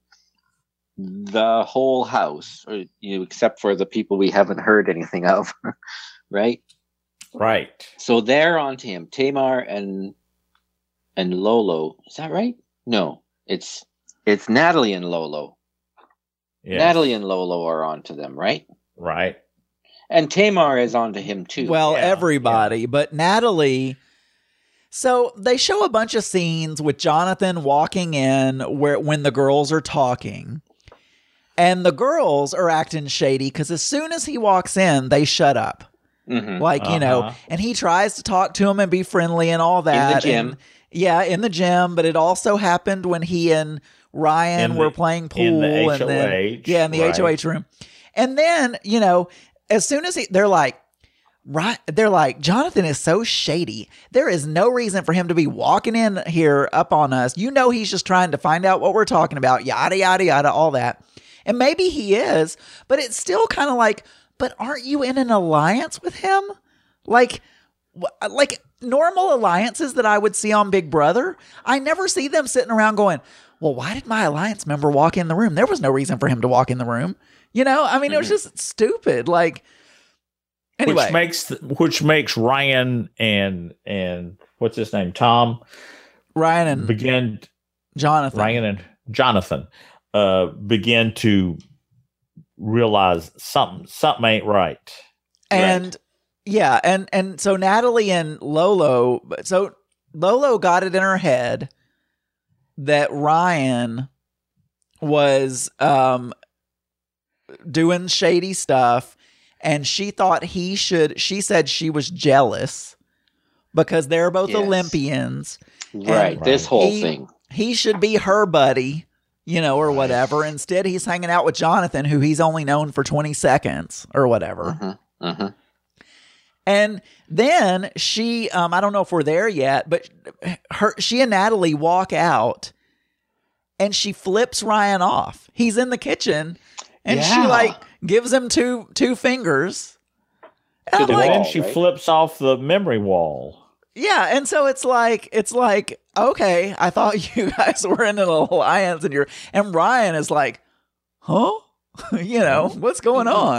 the whole house, or, you know, except for the people we haven't heard anything of, right? Right. So they're onto him. Tamar and and Lolo. Is that right? No, it's it's Natalie and Lolo. Yes. Natalie and Lolo are onto them, right? Right. And Tamar is onto him too. Well, Yeah, everybody, but Natalie. So they show a bunch of scenes with Jonathan walking in where when the girls are talking, and the girls are acting shady because as soon as he walks in, they shut up. Mhm. Like, you know, Uh-huh. and he tries to talk to him and be friendly and all that. gym. and- yeah, in the gym. But it also happened when he and Ryan In were the- playing pool. in the and then, H O H, yeah, in the right. H O H room. And then, you know, as soon as he, they're like, right, they're like, Jonathan is so shady. There is no reason for him to be walking in here up on us. You know, he's just trying to find out what we're talking about, yada, yada, yada, all that. And maybe he is, but it's still kind of like, but aren't you in an alliance with him? Like, like normal alliances that I would see on Big Brother, I never see them sitting around going, well, why did my alliance member walk in the room? There was no reason for him to walk in the room. You know, I mean, it was just stupid. Like, anyway. Which makes, which makes Ryan and, and what's his name? Tom? Ryan and begin, Jonathan. Ryan and Jonathan uh, begin to realize something, something ain't right. And right. yeah, and, and so Natalie and Lolo, so Lolo got it in her head that Ryan was um, doing shady stuff, and she thought he should, she said she was jealous because they're both yes. Olympians. Right, this whole he, thing. He should be her buddy, you know, or whatever. Instead, he's hanging out with Jonathan, who he's only known for twenty seconds or whatever. Uh-huh, uh-huh. And then she, um, I don't know if we're there yet, but her, she and Natalie walk out, and she flips Ryan off. He's in the kitchen, and yeah. she like gives him two two fingers. And the then wall, she right? flips off the memory wall. Yeah, and so it's like it's like okay, I thought you guys were in an alliance, and you're and Ryan is like, huh? You know what's going on?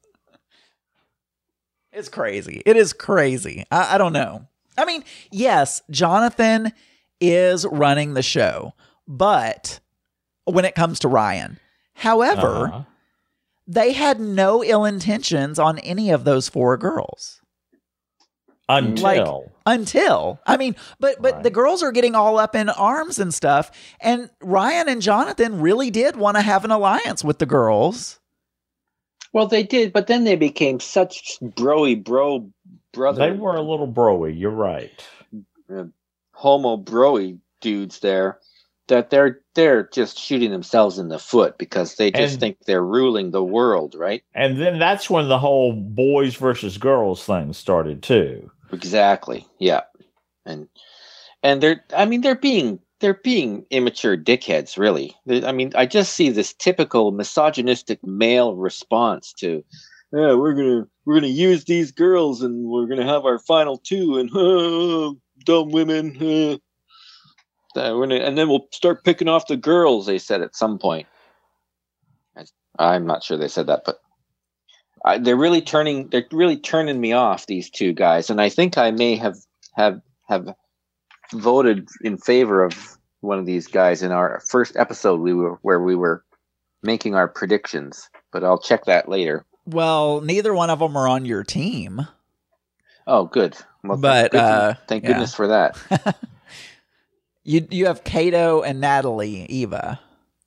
It's crazy. It is crazy. I, I don't know. I mean, yes, Jonathan is running the show, but when it comes to Ryan, however, uh-huh. they had no ill intentions on any of those four girls. Until. Like, until. I mean, but but right. the girls are getting all up in arms and stuff, and Ryan and Jonathan really did want to have an alliance with the girls. Well, they did, but then they became such broy bro brother. They were a little broy, you're right. Uh, homo broy dudes there that they're they're just shooting themselves in the foot because they just and, think they're ruling the world, right? And then that's when the whole boys versus girls thing started too. Exactly. Yeah. And and they're I mean they're being they're being immature dickheads, really. I mean, I just see this typical misogynistic male response to, yeah, we're gonna we're gonna use these girls and we're gonna have our final two and uh, dumb women. Uh, we're gonna, and then we'll start picking off the girls. They said at some point. I'm not sure they said that, but. I, they're really turning. They're really turning me off. These two guys, and I think I may have have have voted in favor of one of these guys in our first episode. We were where we were making our predictions, but I'll check that later. Well, neither one of them are on your team. Oh, good. Well, but good uh, thank yeah. goodness for that. you you have Kato and Natalie Eva.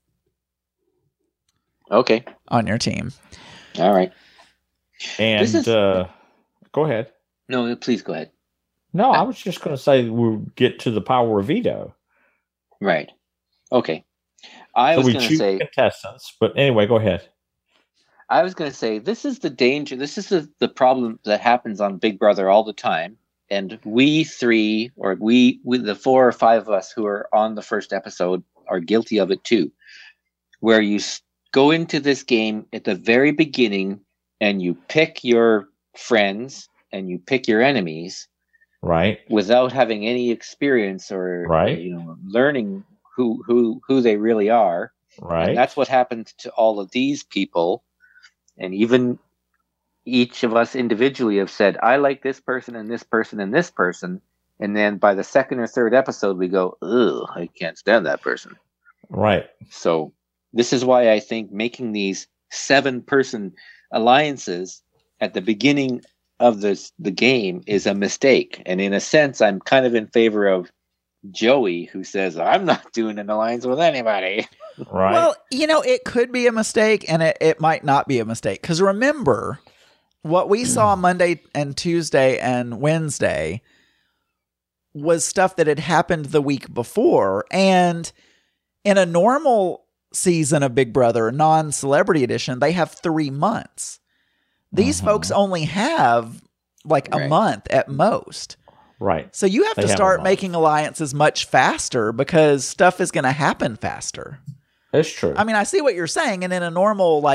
Okay. On your team. All right. And is, uh, go ahead. No, please go ahead. No, I was just going to say we'll get to the power of veto. Right. Okay. I so was we going to choose say contestants, but anyway, go ahead. I was going to say this is the danger. This is the, the problem that happens on Big Brother all the time, and we three, or we, we, the four or five of us who are on the first episode, are guilty of it too. Where you go into this game at the very beginning. And you pick your friends and you pick your enemies, right? Without having any experience or right. you know, learning who who who they really are, right? And that's what happened to all of these people, and even each of us individually have said, "I like this person and this person and this person," and then by the second or third episode, we go, "Ugh, I can't stand that person." Right. So this is why I think making these seven-person alliances at the beginning of this the game is a mistake, and in a sense I'm kind of in favor of Joey, who says I'm not doing an alliance with anybody. Right. Well, you know, it could be a mistake and it, it might not be a mistake, because remember what we saw Monday and Tuesday and Wednesday was stuff that had happened the week before, and in a normal season of Big Brother, non-celebrity edition, they have three months. These uh-huh. folks only have like a right. month at most. Right. So you have they to have start making alliances much faster because stuff is going to happen faster. That's true. I mean, I see what you're saying. And in a normal, like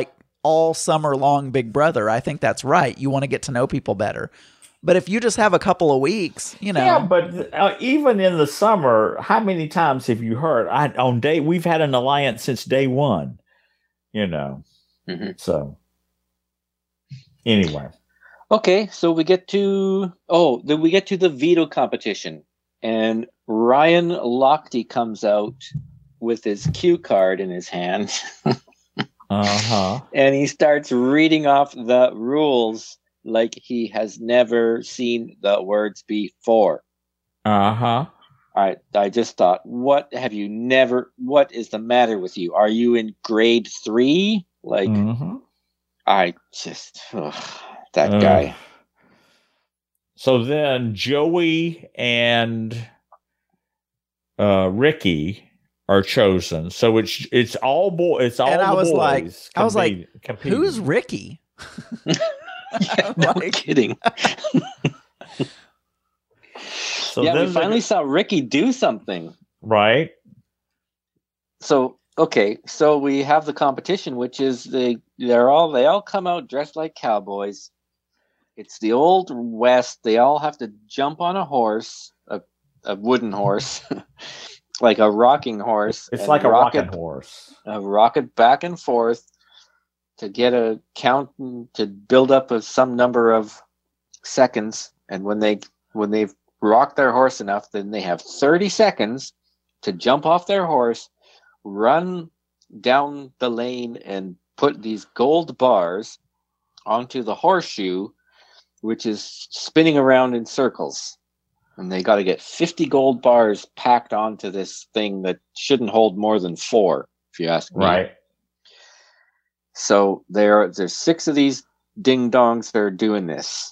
all summer long Big Brother, I think that's right. You want to get to know people better. But if you just have a couple of weeks, you know. Yeah, but uh, even in the summer, how many times have you heard I, on day we've had an alliance since day one, you know. Mm-hmm. So anyway. Okay, so we get to oh, then we get to the veto competition, and Ryan Lochte comes out with his cue card in his hand. Uh-huh. And he starts reading off the rules like he has never seen the words before. Uh-huh. I I just thought, what have you never what is the matter with you? Are you in grade three? Like Mm-hmm. I just ugh, that Uh, guy. So then Joey and uh, Ricky are chosen. So it's it's all boy. It's all And I the was boys. like- I was like, compete- competing. Who's Ricky? Yeah, no Like- kidding. So yeah, we then the- finally saw Ricky do something. right. So okay, so we have the competition, which is they they're all they all come out dressed like cowboys. It's the old west. They all have to jump on a horse, a a wooden horse, like a rocking horse. It's and like a rock rocking it- horse. uh, rock it back and forth to get a count to build up of some number of seconds. And when they when they've rocked their horse enough, then they have thirty seconds to jump off their horse, run down the lane, and put these gold bars onto the horseshoe, which is spinning around in circles. And they got to get fifty gold bars packed onto this thing that shouldn't hold more than four, if you ask me. Right. So there, there's six of these ding dongs that are doing this.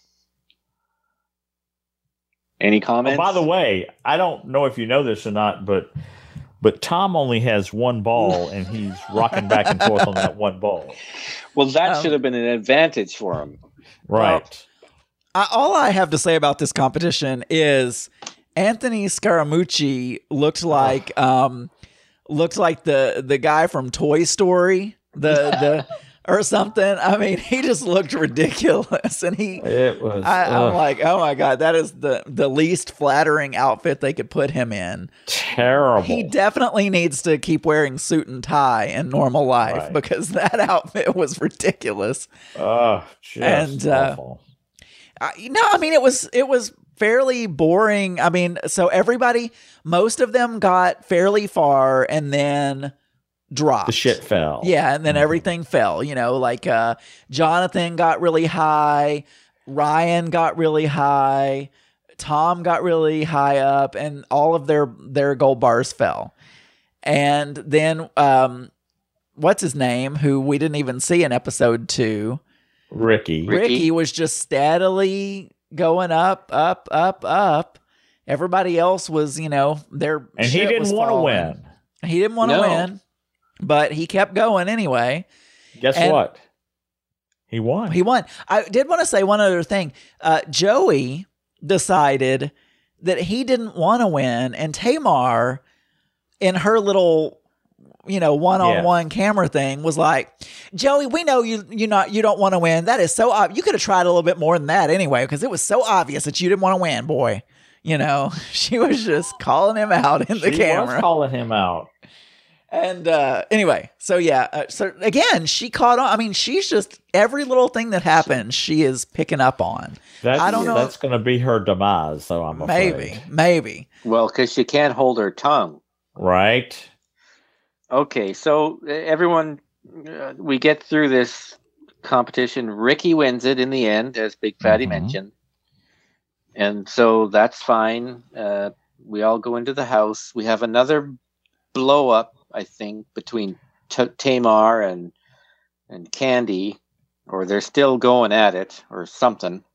Any Oh, comments? by the way, I don't know if you know this or not, but but Tom only has one ball, and he's rocking back and forth on that one ball. well, that Um, should have been an advantage for him. Right. I, all I have to say about this competition is Anthony Scaramucci looked like um, looked like the the guy from Toy Story, the the or something. I mean, he just looked ridiculous, and he. It was. I, I'm ugh, like, oh my god, that is the the least flattering outfit they could put him in. terrible. He definitely needs to keep wearing suit and tie in normal life Right. because that outfit was ridiculous. Oh, just And, uh, awful. I, no, I mean it was it was fairly boring. I mean, so everybody, most of them got fairly far and then dropped. The shit fell. Yeah, and then Mhm. everything fell. You know, like uh, Jonathan got really high, Ryan got really high, Tom got really high up, and all of their their gold bars fell. And then um, what's his name? Who we didn't even see in episode two. Ricky. Ricky. Ricky was just steadily going up, up, up, up. Everybody else was, you know, their And he shit didn't was want to falling. win. He didn't want to No. win, but he kept going anyway. Guess And- what? He won. He won. I did want to say one other thing. Uh, Joey decided that he didn't want to win, and Tamar, in her little, you know, one-on-one camera thing, was like, "Joey, we know you you not you don't want to win. That is so ob- you could have tried a little bit more than that anyway, because it was so obvious that you didn't want to win, boy." You know, she was just calling him out in the she camera. was calling him out. And uh, anyway, so yeah, uh, so again, she caught on. I mean, she's just every little thing that happens, she is picking up on. That's, I don't know. That's going to be her demise, though, I'm afraid. Maybe, maybe. Well, because she can't hold her tongue. Right? Okay, so uh, everyone, uh, we get through this competition. Ricky wins it in the end, as Big Fatty Mhm. mentioned. And so that's fine. Uh, we all go into the house. We have another blow up, I think, between T- Tamar and and Candy, or they're still going at it, or something.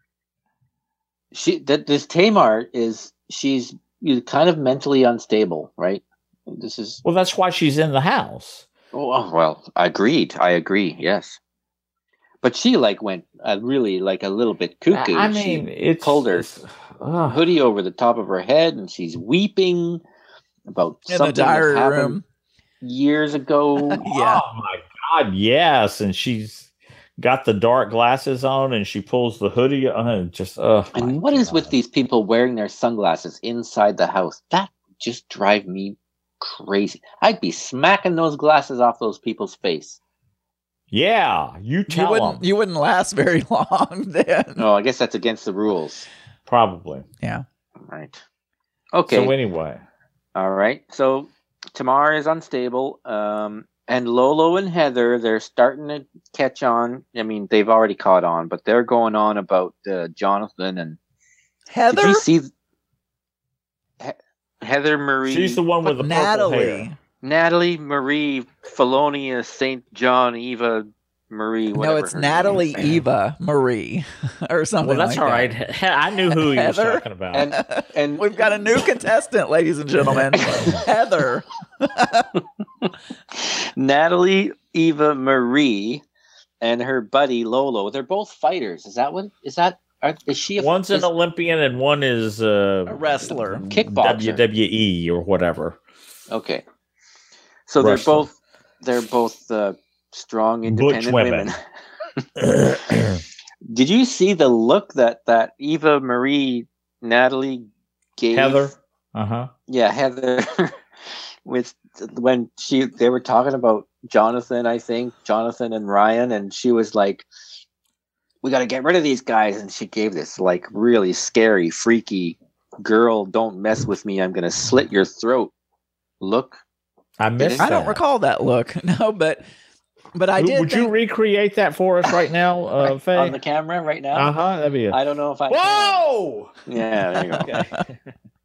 She that this Tamar is she's kind of mentally unstable, right? This is Well, that's why she's in the house. oh well. Agreed. I agree. Yes, but she like went uh, really like a little bit cuckoo. I She mean, it's pulled her it's- ugh. hoodie over the top of her head, and she's weeping about In the something diary that happened room. years ago. Yeah. Oh my God, yes. And she's got the dark glasses on, and she pulls the hoodie on. And just, uh, and what God. is with these people wearing their sunglasses inside the house? That just drive me crazy. I'd be smacking those glasses off those people's face. Yeah, you tell you wouldn't, them. You wouldn't last very long then. No, I guess that's against the rules. Probably. Yeah. Right. Okay. So anyway. All right. So Tamar is unstable. Um, and Lolo and Heather, they're starting to catch on. I mean, they've already caught on, but they're going on about uh, Jonathan and Heather. Did you see he- Heather Marie? She's the one with the Natalie. purple hair. Natalie Marie Felonia Saint John Eva Marie. No, it's Natalie Eva Marie or something. Well, that's like all that. right. I knew who he was Heather? talking about. And and We've got a new contestant, ladies and gentlemen. Heather. Natalie Eva Marie and her buddy Lolo. They're both fighters. Is that what? Is that? Are, is she? A, One's is, an Olympian and one is uh, A wrestler. Kickboxer. W W E or whatever. Okay. So Wrestler. they're both they're both uh, strong, independent women. women. Did you see the look that that Eva Marie Natalie gave? Heather. Uh huh. Yeah, Heather. With when she they were talking about Jonathan, I think Jonathan and Ryan, and she was like, "We got to get rid of these guys," and she gave this like really scary, freaky girl. Don't mess with me. I'm gonna slit your throat. Look. I missed. I don't that. recall that look. No, but but I did. Would think, you recreate that for us right now, uh, Faye? On the camera right now? Uh huh. That'd be it. I don't know if I Whoa! can. Yeah, there you go. Okay.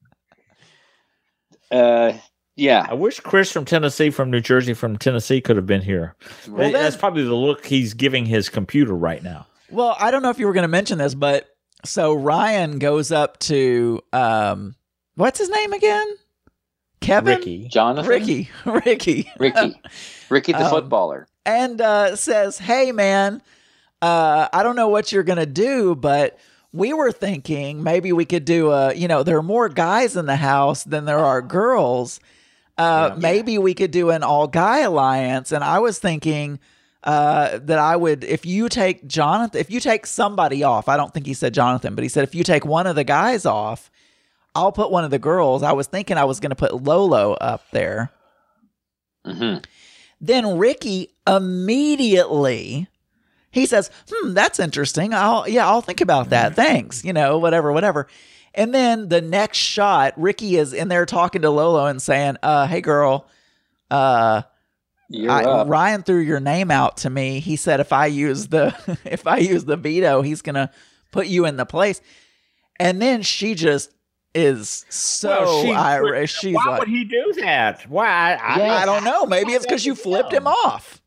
Uh, yeah. I wish Chris from Tennessee, from New Jersey, from Tennessee could have been here. Well, That's then- probably the look he's giving his computer right now. Well, I don't know if you were going to mention this, but so Ryan goes up to um, what's his name again? Kevin, Ricky. Jonathan? Ricky, Ricky, Ricky. Ricky the Um, footballer. and uh, says, "Hey, man, uh, I don't know what you're going to do, but we were thinking maybe we could do a. You know, there are more guys in the house than there are girls. Uh, Yeah. Maybe we could do an all-guy alliance." And I was thinking uh, that I would, if you take Jonathan, if you take somebody off. I don't think he said Jonathan, but he said if you take one of the guys off, I'll put one of the girls. I was thinking I was going to put Lolo up there. Mm-hmm. Then Ricky immediately, he says, hmm, that's interesting. I'll, yeah, I'll think about that. Thanks. You know, whatever, whatever. And then the next shot, Ricky is in there talking to Lolo and saying, uh, hey girl, uh, You're I, up. Ryan threw your name out to me. He said, if I use the, if I use the veto, he's going to put you in the place. And then she just is so Well, she- Irish. She's Why like, would he do that? Why? I, Yeah. I don't know. Maybe it's because you flipped him off.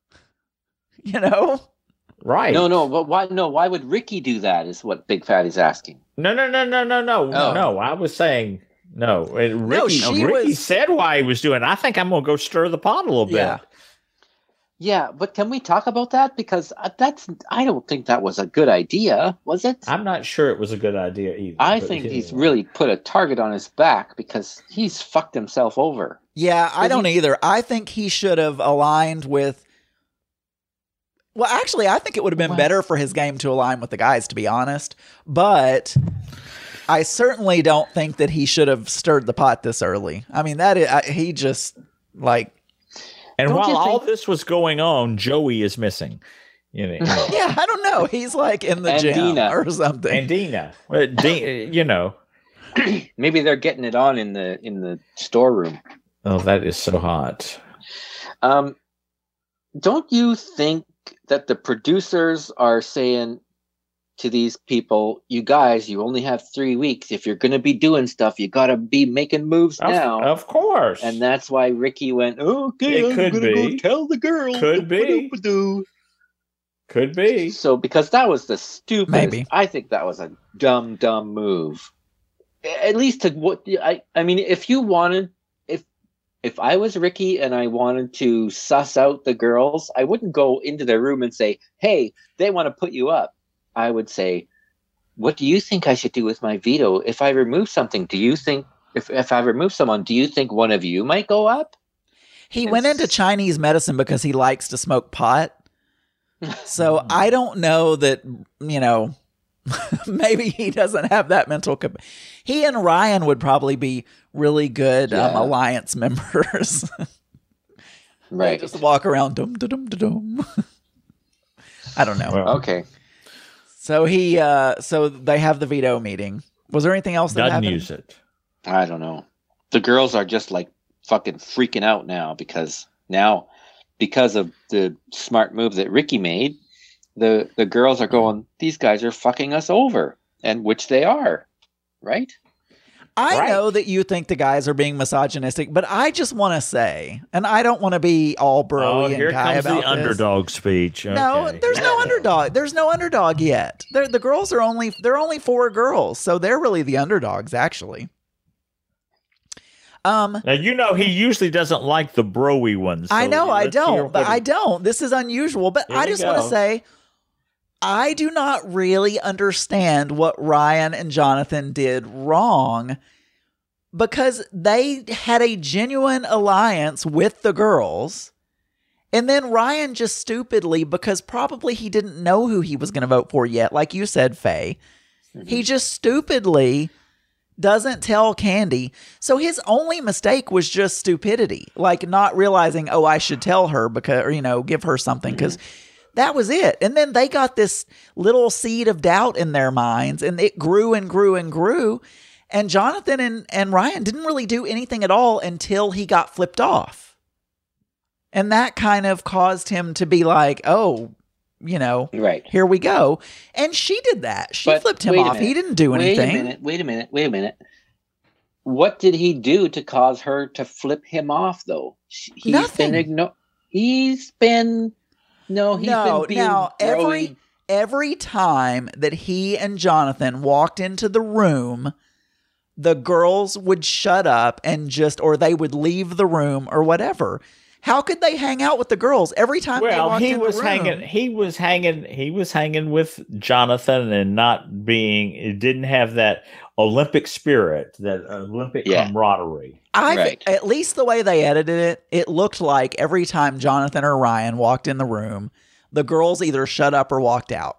You know? Right. No, no, but why? No, why would Ricky do that? Is what Big Fatty's asking. No, no, no, no, no, no, Oh. no. I was saying no. It- Ricky, No, she Ricky was- said why he was doing it. I think I'm going to go stir the pot a little bit. Yeah. Yeah, but can we talk about that? Because uh, that's I don't think that was a good idea, was it? I'm not sure it was a good idea either. I but think he's anyway. really put a target on his back because he's fucked himself over. Yeah, I But don't he- either. I think he should have aligned with. Well, actually, I think it would have been What? better for his game to align with the guys, to be honest. But I certainly don't think that he should have stirred the pot this early. I mean, that is, I, he just like. And Don't while you all think- this was going on, Joey is missing. You know, Yeah, I don't know. He's like in the And gym Dina. or something. and Dina, Well, Di- you know, Maybe they're getting it on in the in the storeroom. oh, that is so hot. Um, don't you think that the producers are saying to these people, "You guys, you only have three weeks. If you're going to be doing stuff, you got to be making moves Of, now." of course, And that's why Ricky went, oh, "Okay, It I'm could gonna be. go tell the girl." Could be. Ba-ba-doo-ba-doo. could be. So because that was the stupidest, Maybe. I think that was a dumb, dumb move. At least to what I, I mean, if you wanted, if if I was Ricky and I wanted to suss out the girls, I wouldn't go into their room and say, "Hey, they want to put you up." I would say, "What do you think I should do with my veto? If I remove something, do you think if if I remove someone, do you think one of you might go up?" He went into Chinese medicine because he likes to smoke pot. So I don't know that, you know, maybe he doesn't have that mental capacity. He and Ryan would probably be really good Yeah. um, alliance members. Right. They just walk around dum dum dum dum. I don't know. Well, Okay. So he, uh, so they have the veto meeting. Was there anything else that doesn't happened? use it. I don't know. The girls are just like fucking freaking out now because now, because of the smart move that Ricky made, the the girls are going, these guys are fucking us over, and which they are, right? I Right. know that you think the guys are being misogynistic, but I just want to say, and I don't want to be all bro Oh, and here guy comes about the this. underdog speech. No, Okay. there's no underdog. There's no underdog yet. They're, the girls are only they're only four girls, so they're really the underdogs, actually. Um, Now you know he usually doesn't like the broy ones. I so know I let's hear don't, what but he- I don't. This is unusual, but Here I we just want to go. say, I do not really understand what Ryan and Jonathan did wrong. Because they had a genuine alliance with the girls. And then Ryan just stupidly, because probably he didn't know who he was going to vote for yet, like you said, Faye, he just stupidly doesn't tell Candy. So his only mistake was just stupidity, like not realizing, oh, I should tell her because, or, you know, give her something because that was it. And then they got this little seed of doubt in their minds and it grew and grew and grew. And Jonathan and, and Ryan didn't really do anything at all until he got flipped off. And that kind of caused him to be like, oh, you know, Right. here we go. And she did that. She But flipped him wait a off. He minute. didn't do Wait anything. a minute. Wait a minute. Wait a minute. What did he do to cause her to flip him off, though? He's Nothing. been igno- He's been no. He's No, been being now, every- broy- Every time that he and Jonathan walked into the room, the girls would shut up and just, or they would leave the room or whatever. How could they hang out with the girls every time they Well, walked he in was the room? hanging. He was hanging. He was hanging with Jonathan, and not being. It didn't have that Olympic spirit, that Olympic Yeah. camaraderie. I Right. at least the way they edited it, it looked like every time Jonathan or Ryan walked in the room, the girls either shut up or walked out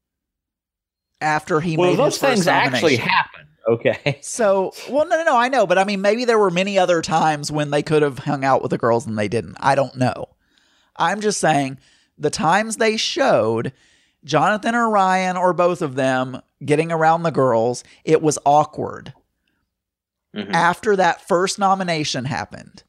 after he Well, made those his first things actually nomination. happened. Okay. So, well, no, no, no, I know, but I mean, maybe there were many other times when they could have hung out with the girls and they didn't. I don't know. I'm just saying the times they showed Jonathan or Ryan or both of them getting around the girls, it was awkward Mhm. after that first nomination happened.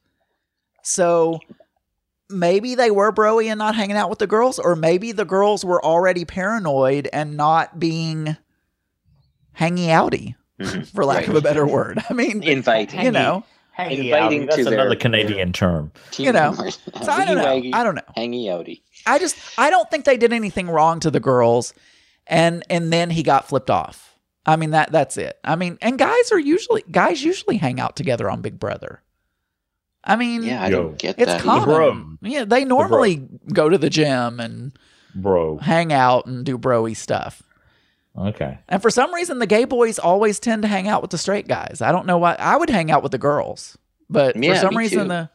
So maybe they were broy and not hanging out with the girls, or maybe the girls were already paranoid and not being hangy outy, Mhm. for lack Right. of a better word. I mean, Inviting. you know, Hangy Inviting outy, that's to their- another Canadian term. you know. so I don't know. Wiggy-waggy, I don't know. Hangy outy. I just, I don't think they did anything wrong to the girls, and and then he got flipped off. I mean that that's it. I mean, and guys are usually guys usually hang out together on Big Brother. I mean, Yeah, I Yo. don't get it's that. common. bros. Yeah, they normally go to the gym and Bro. hang out and do broy stuff. Okay. And for some reason, the gay boys always tend to hang out with the straight guys. I don't know why. I would hang out with the girls, but for Yeah, some me reason, too. the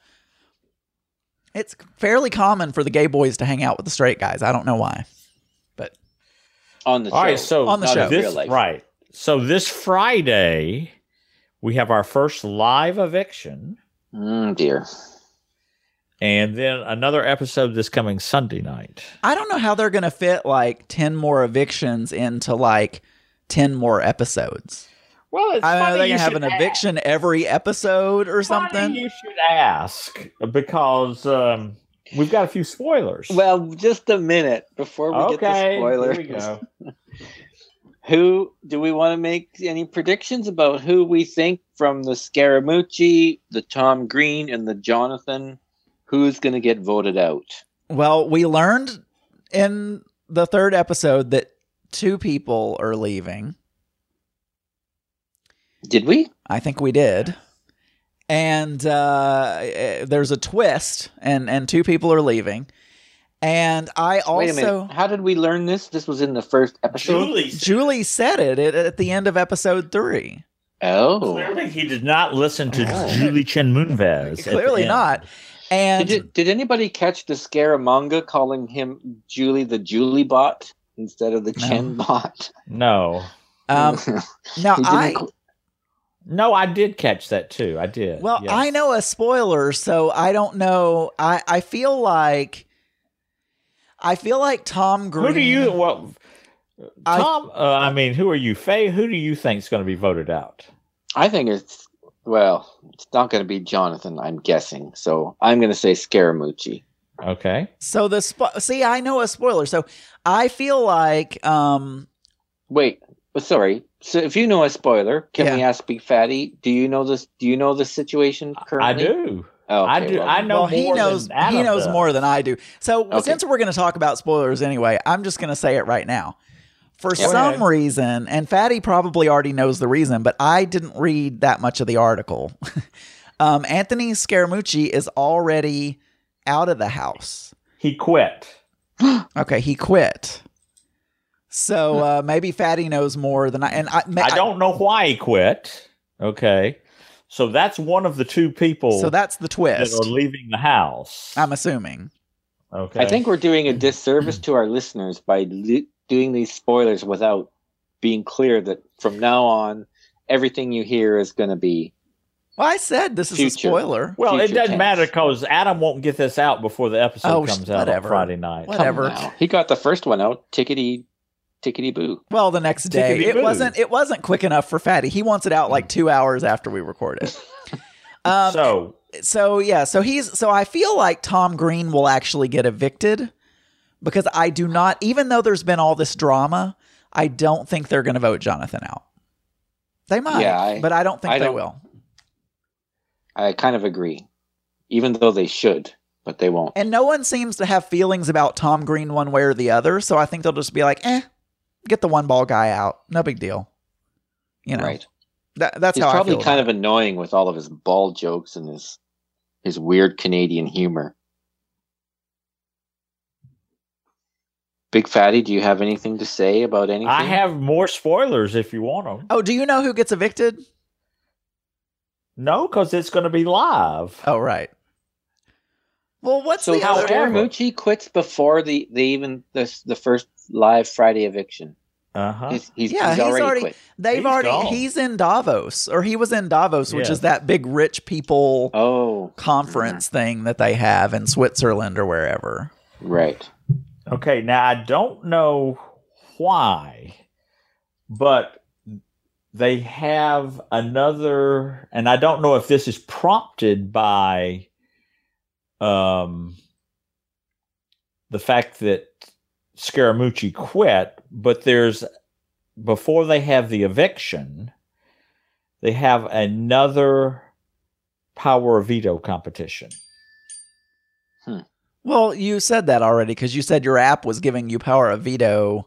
it's fairly common for the gay boys to hang out with the straight guys. I don't know why. But On the show. All right. So On the not show. in This, real life. right. So this Friday, we have our first live eviction, Mm, dear. and then another episode this coming Sunday night. I don't know how they're going to fit like ten more evictions into like ten more episodes. Well, it's I don't know, funny they're you going to have should an ask. eviction every episode or Funny something. You should ask because um, we've got a few spoilers. Well, just a minute before we get the okay, spoilers. here we go. Who do we want to make any predictions about who we think from the Scaramucci, the Tom Green, and the Jonathan, who's going to get voted out? Well, we learned in the third episode that two people are leaving. Did we? I think we did. And uh, eh, there's a twist, and, and two people are leaving. And I Wait a also, minute. How did we learn this? This was in the first episode. Julie, Julie said it at, at the end of episode three. Oh, clearly he did not listen to Oh. Julie Chen Moonves. at the Clearly end. not. And did, you, did anybody catch the Scaramanga calling him Julie the Julie bot instead of the No. Chen bot? No. um, now He didn't I qu- No, I did catch that too. I did. well yes. I know a spoiler, so I don't know. I I feel like I feel like Tom Green. Who do you? Well, I- Tom. I, uh, I mean, who are you, Faye? Who do you think is going to be voted out? I think it's, well, it's not going to be Jonathan, I'm guessing. So I'm going to say Scaramucci. Okay. So the spo- see, I know a spoiler. So I feel like um Wait, oh, sorry. So if you know a spoiler, can Yeah. we ask Big Fatty? Do you know this? Do you know the situation I currently? do. Oh, I okay, do. well, I know well, he more knows than Adam he knows does. more than I do. So Okay. since we're going to talk about spoilers anyway, I'm just going to say it right now. For Yeah. some Okay. reason, and Fatty probably already knows the reason, but I didn't read that much of the article. um, Anthony Scaramucci is already out of the house. He quit. Okay, he quit. So uh, maybe Fatty knows more than I. And I, I don't know why he quit. Okay. So that's one of the two people So that's the that twist. are leaving the house. I'm assuming. Okay. I think we're doing a disservice to our listeners by li- doing these spoilers without being clear that from now on, everything you hear is going to be. Well, I said this is a Future. spoiler. Well, it future doesn't tense. matter because Adam won't get this out before the episode Oh, comes sh- out on whatever. Friday night. What- Come Whatever. now. He got the first one out. Tickety, tickety boo. Well, the next day it Tickety-boo. wasn't. It wasn't quick enough for Fatty. He wants it out like two hours after we record it. Um, so, So yeah, so he's so I feel like Tom Green will actually get evicted because I do not. Even though there's been all this drama, I don't think they're going to vote Jonathan out. They might, Yeah, I- but I don't think I they don't- will. I kind of agree. Even though they should, but they won't. And no one seems to have feelings about Tom Green one way or the other. So I think they'll just be like, eh, get the one ball guy out. No big deal. You know, Right. that, that's He's how probably I feel kind about of annoying with all of his ball jokes and his his weird Canadian humor. Big Fatty, do you have anything to say about anything? I have more spoilers if you want them. it. Oh, do you know who gets evicted? No, because it's going to be live. Oh, right. Well, what's So the other? however- Scaramucci quits before the they even the the first live Friday eviction. Uh huh. He's, he's, Yeah, he's he's already, already- quit. They've He's already. gone. He's in Davos, or he was in Davos, which Yes. is that big rich people Oh, conference thing that they have in Switzerland or wherever. right. Okay, now I don't know why, but they have another, and I don't know if this is prompted by um, the fact that Scaramucci quit, but there's, before they have the eviction, they have another power of veto competition. Well, you said that already because you said your app was giving you power of veto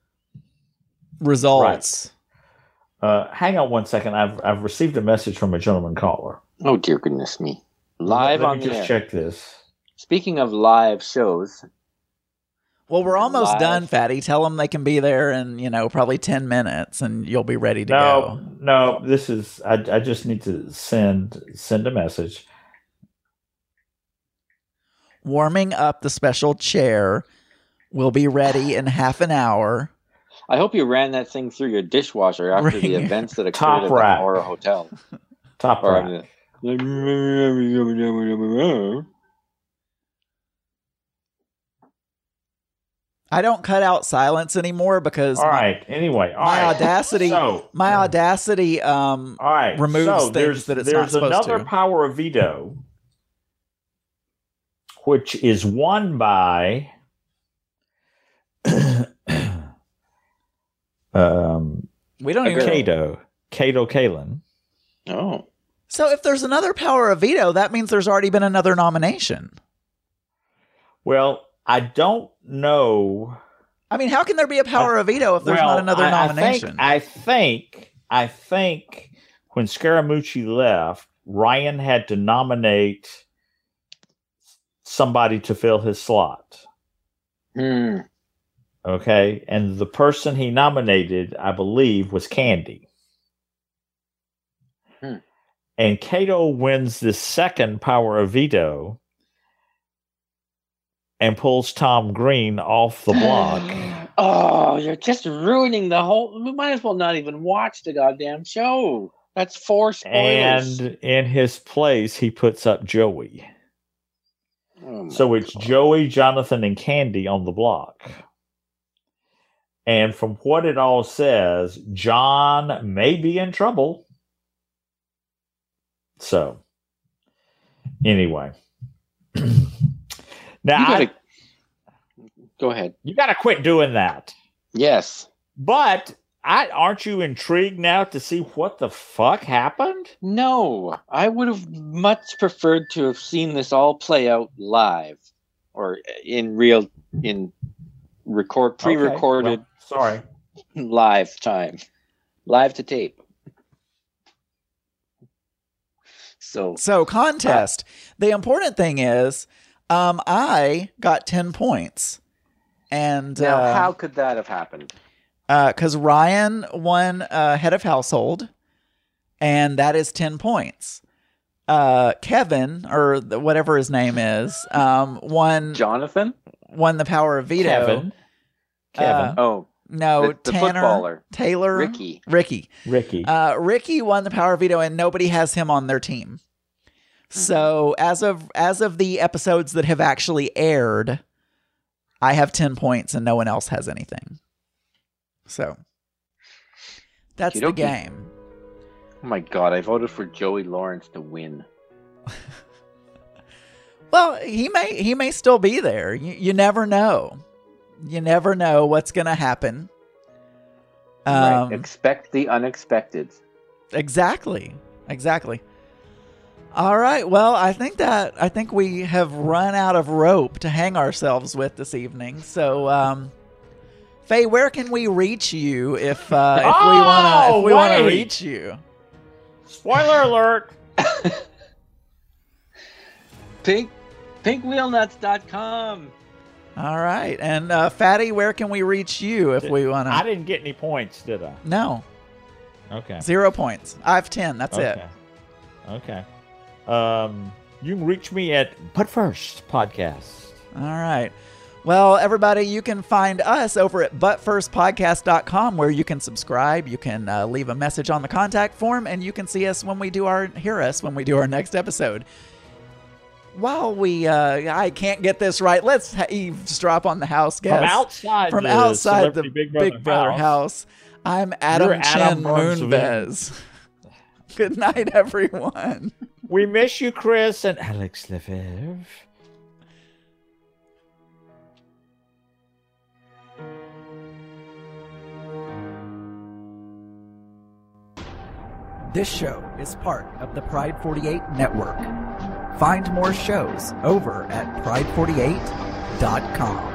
results. Uh, hang on one second. I've I've received a message from a gentleman caller. Oh dear goodness me! Live Let on me the just air. check this. Speaking of live shows, Well, we're almost Live. done, Fatty. Tell them they can be there in, you know, probably ten minutes and you'll be ready to No, go. no. This is. I I just need to send send a message. Warming up the special chair will be ready in half an hour. I hope you ran that thing through your dishwasher after the Ring. events that occurred Top at the rack. Aura Hotel. Top Or right. the- I don't cut out silence anymore because All my, right. Anyway, all my right. Audacity, So, my Audacity, um, all right. removes so things there's, that it's there's not supposed another to. power of veto, which is won by um, we don't A even. girl. Cato, Cato Kalin. Oh, So if there's another power of veto, that means there's already been another nomination. Well, I don't know. I mean, how can there be a power of veto if there's Well, not another I- nomination? I think, I think, I think when Scaramucci left, Ryan had to nominate somebody to fill his slot. hmm. Okay. And the person he nominated, I believe, was Candy. Hmm. And Cato wins the second power of veto. and pulls Tom Green off the block. Oh, you're just ruining the whole. We might as well not even watch the goddamn show. That's four spoilers. And in his place, he puts up Joey. Oh so it's God. Joey, Jonathan, and Candy on the block. And from what it all says, John may be in trouble. So, anyway. Now, You gotta, I, go ahead. you got to quit doing that. Yes. But I, aren't you intrigued now to see what the fuck happened? No, I would have much preferred to have seen this all play out live, or in real, in record, pre-recorded, Okay, well, sorry, live time, live to tape. So, So contest. Uh, the important thing is, um, I got ten points, and now uh, how could that have happened? Because uh, Ryan won uh, head of household, and that is ten points. Uh, Kevin, or the, whatever his name is, um, won Jonathan won the power of veto. Kevin. Kevin. Uh, oh, no, the, the Tanner, footballer. Taylor, Ricky. Ricky, Ricky. uh, Ricky won the power of veto, and nobody has him on their team. So as of as of the episodes that have actually aired, I have ten points, and no one else has anything. So that's the Okey-dokey. game. Oh my God, I voted for Joey Lawrence to win. Well, he may he may still be there. You, you never know. You never know what's going to happen. Um, right. Expect the unexpected. Exactly. Exactly. All right. Well, I think that I think we have run out of rope to hang ourselves with this evening. So, um, Faye, where can we reach you if uh, if Oh, we want to if we want to wait. reach you? Spoiler alert. Pink, pink wheel nuts dot com. All right. And uh, Fatty, where can we reach you if we want I to? didn't get any points, did I? No, Okay. zero points. I have ten. That's it. Okay. Okay. Um, you can reach me at But First Podcast. All right. Well, everybody, you can find us over at but first podcast dot com, where you can subscribe, you can uh, leave a message on the contact form, and you can see us when we do our hear us when we do our next episode. While we, uh, I can't get this right, let's ha- eavesdrop on the house guest From outside from the outside the Celebrity Big Big Brother, Brother house. house. I'm Adam You're Adam Chin Brunswick. Moonves. Good night, everyone. We miss you, Chris and Alex Lefebvre. This show is part of the Pride forty-eight network. Find more shows over at pride forty-eight dot com.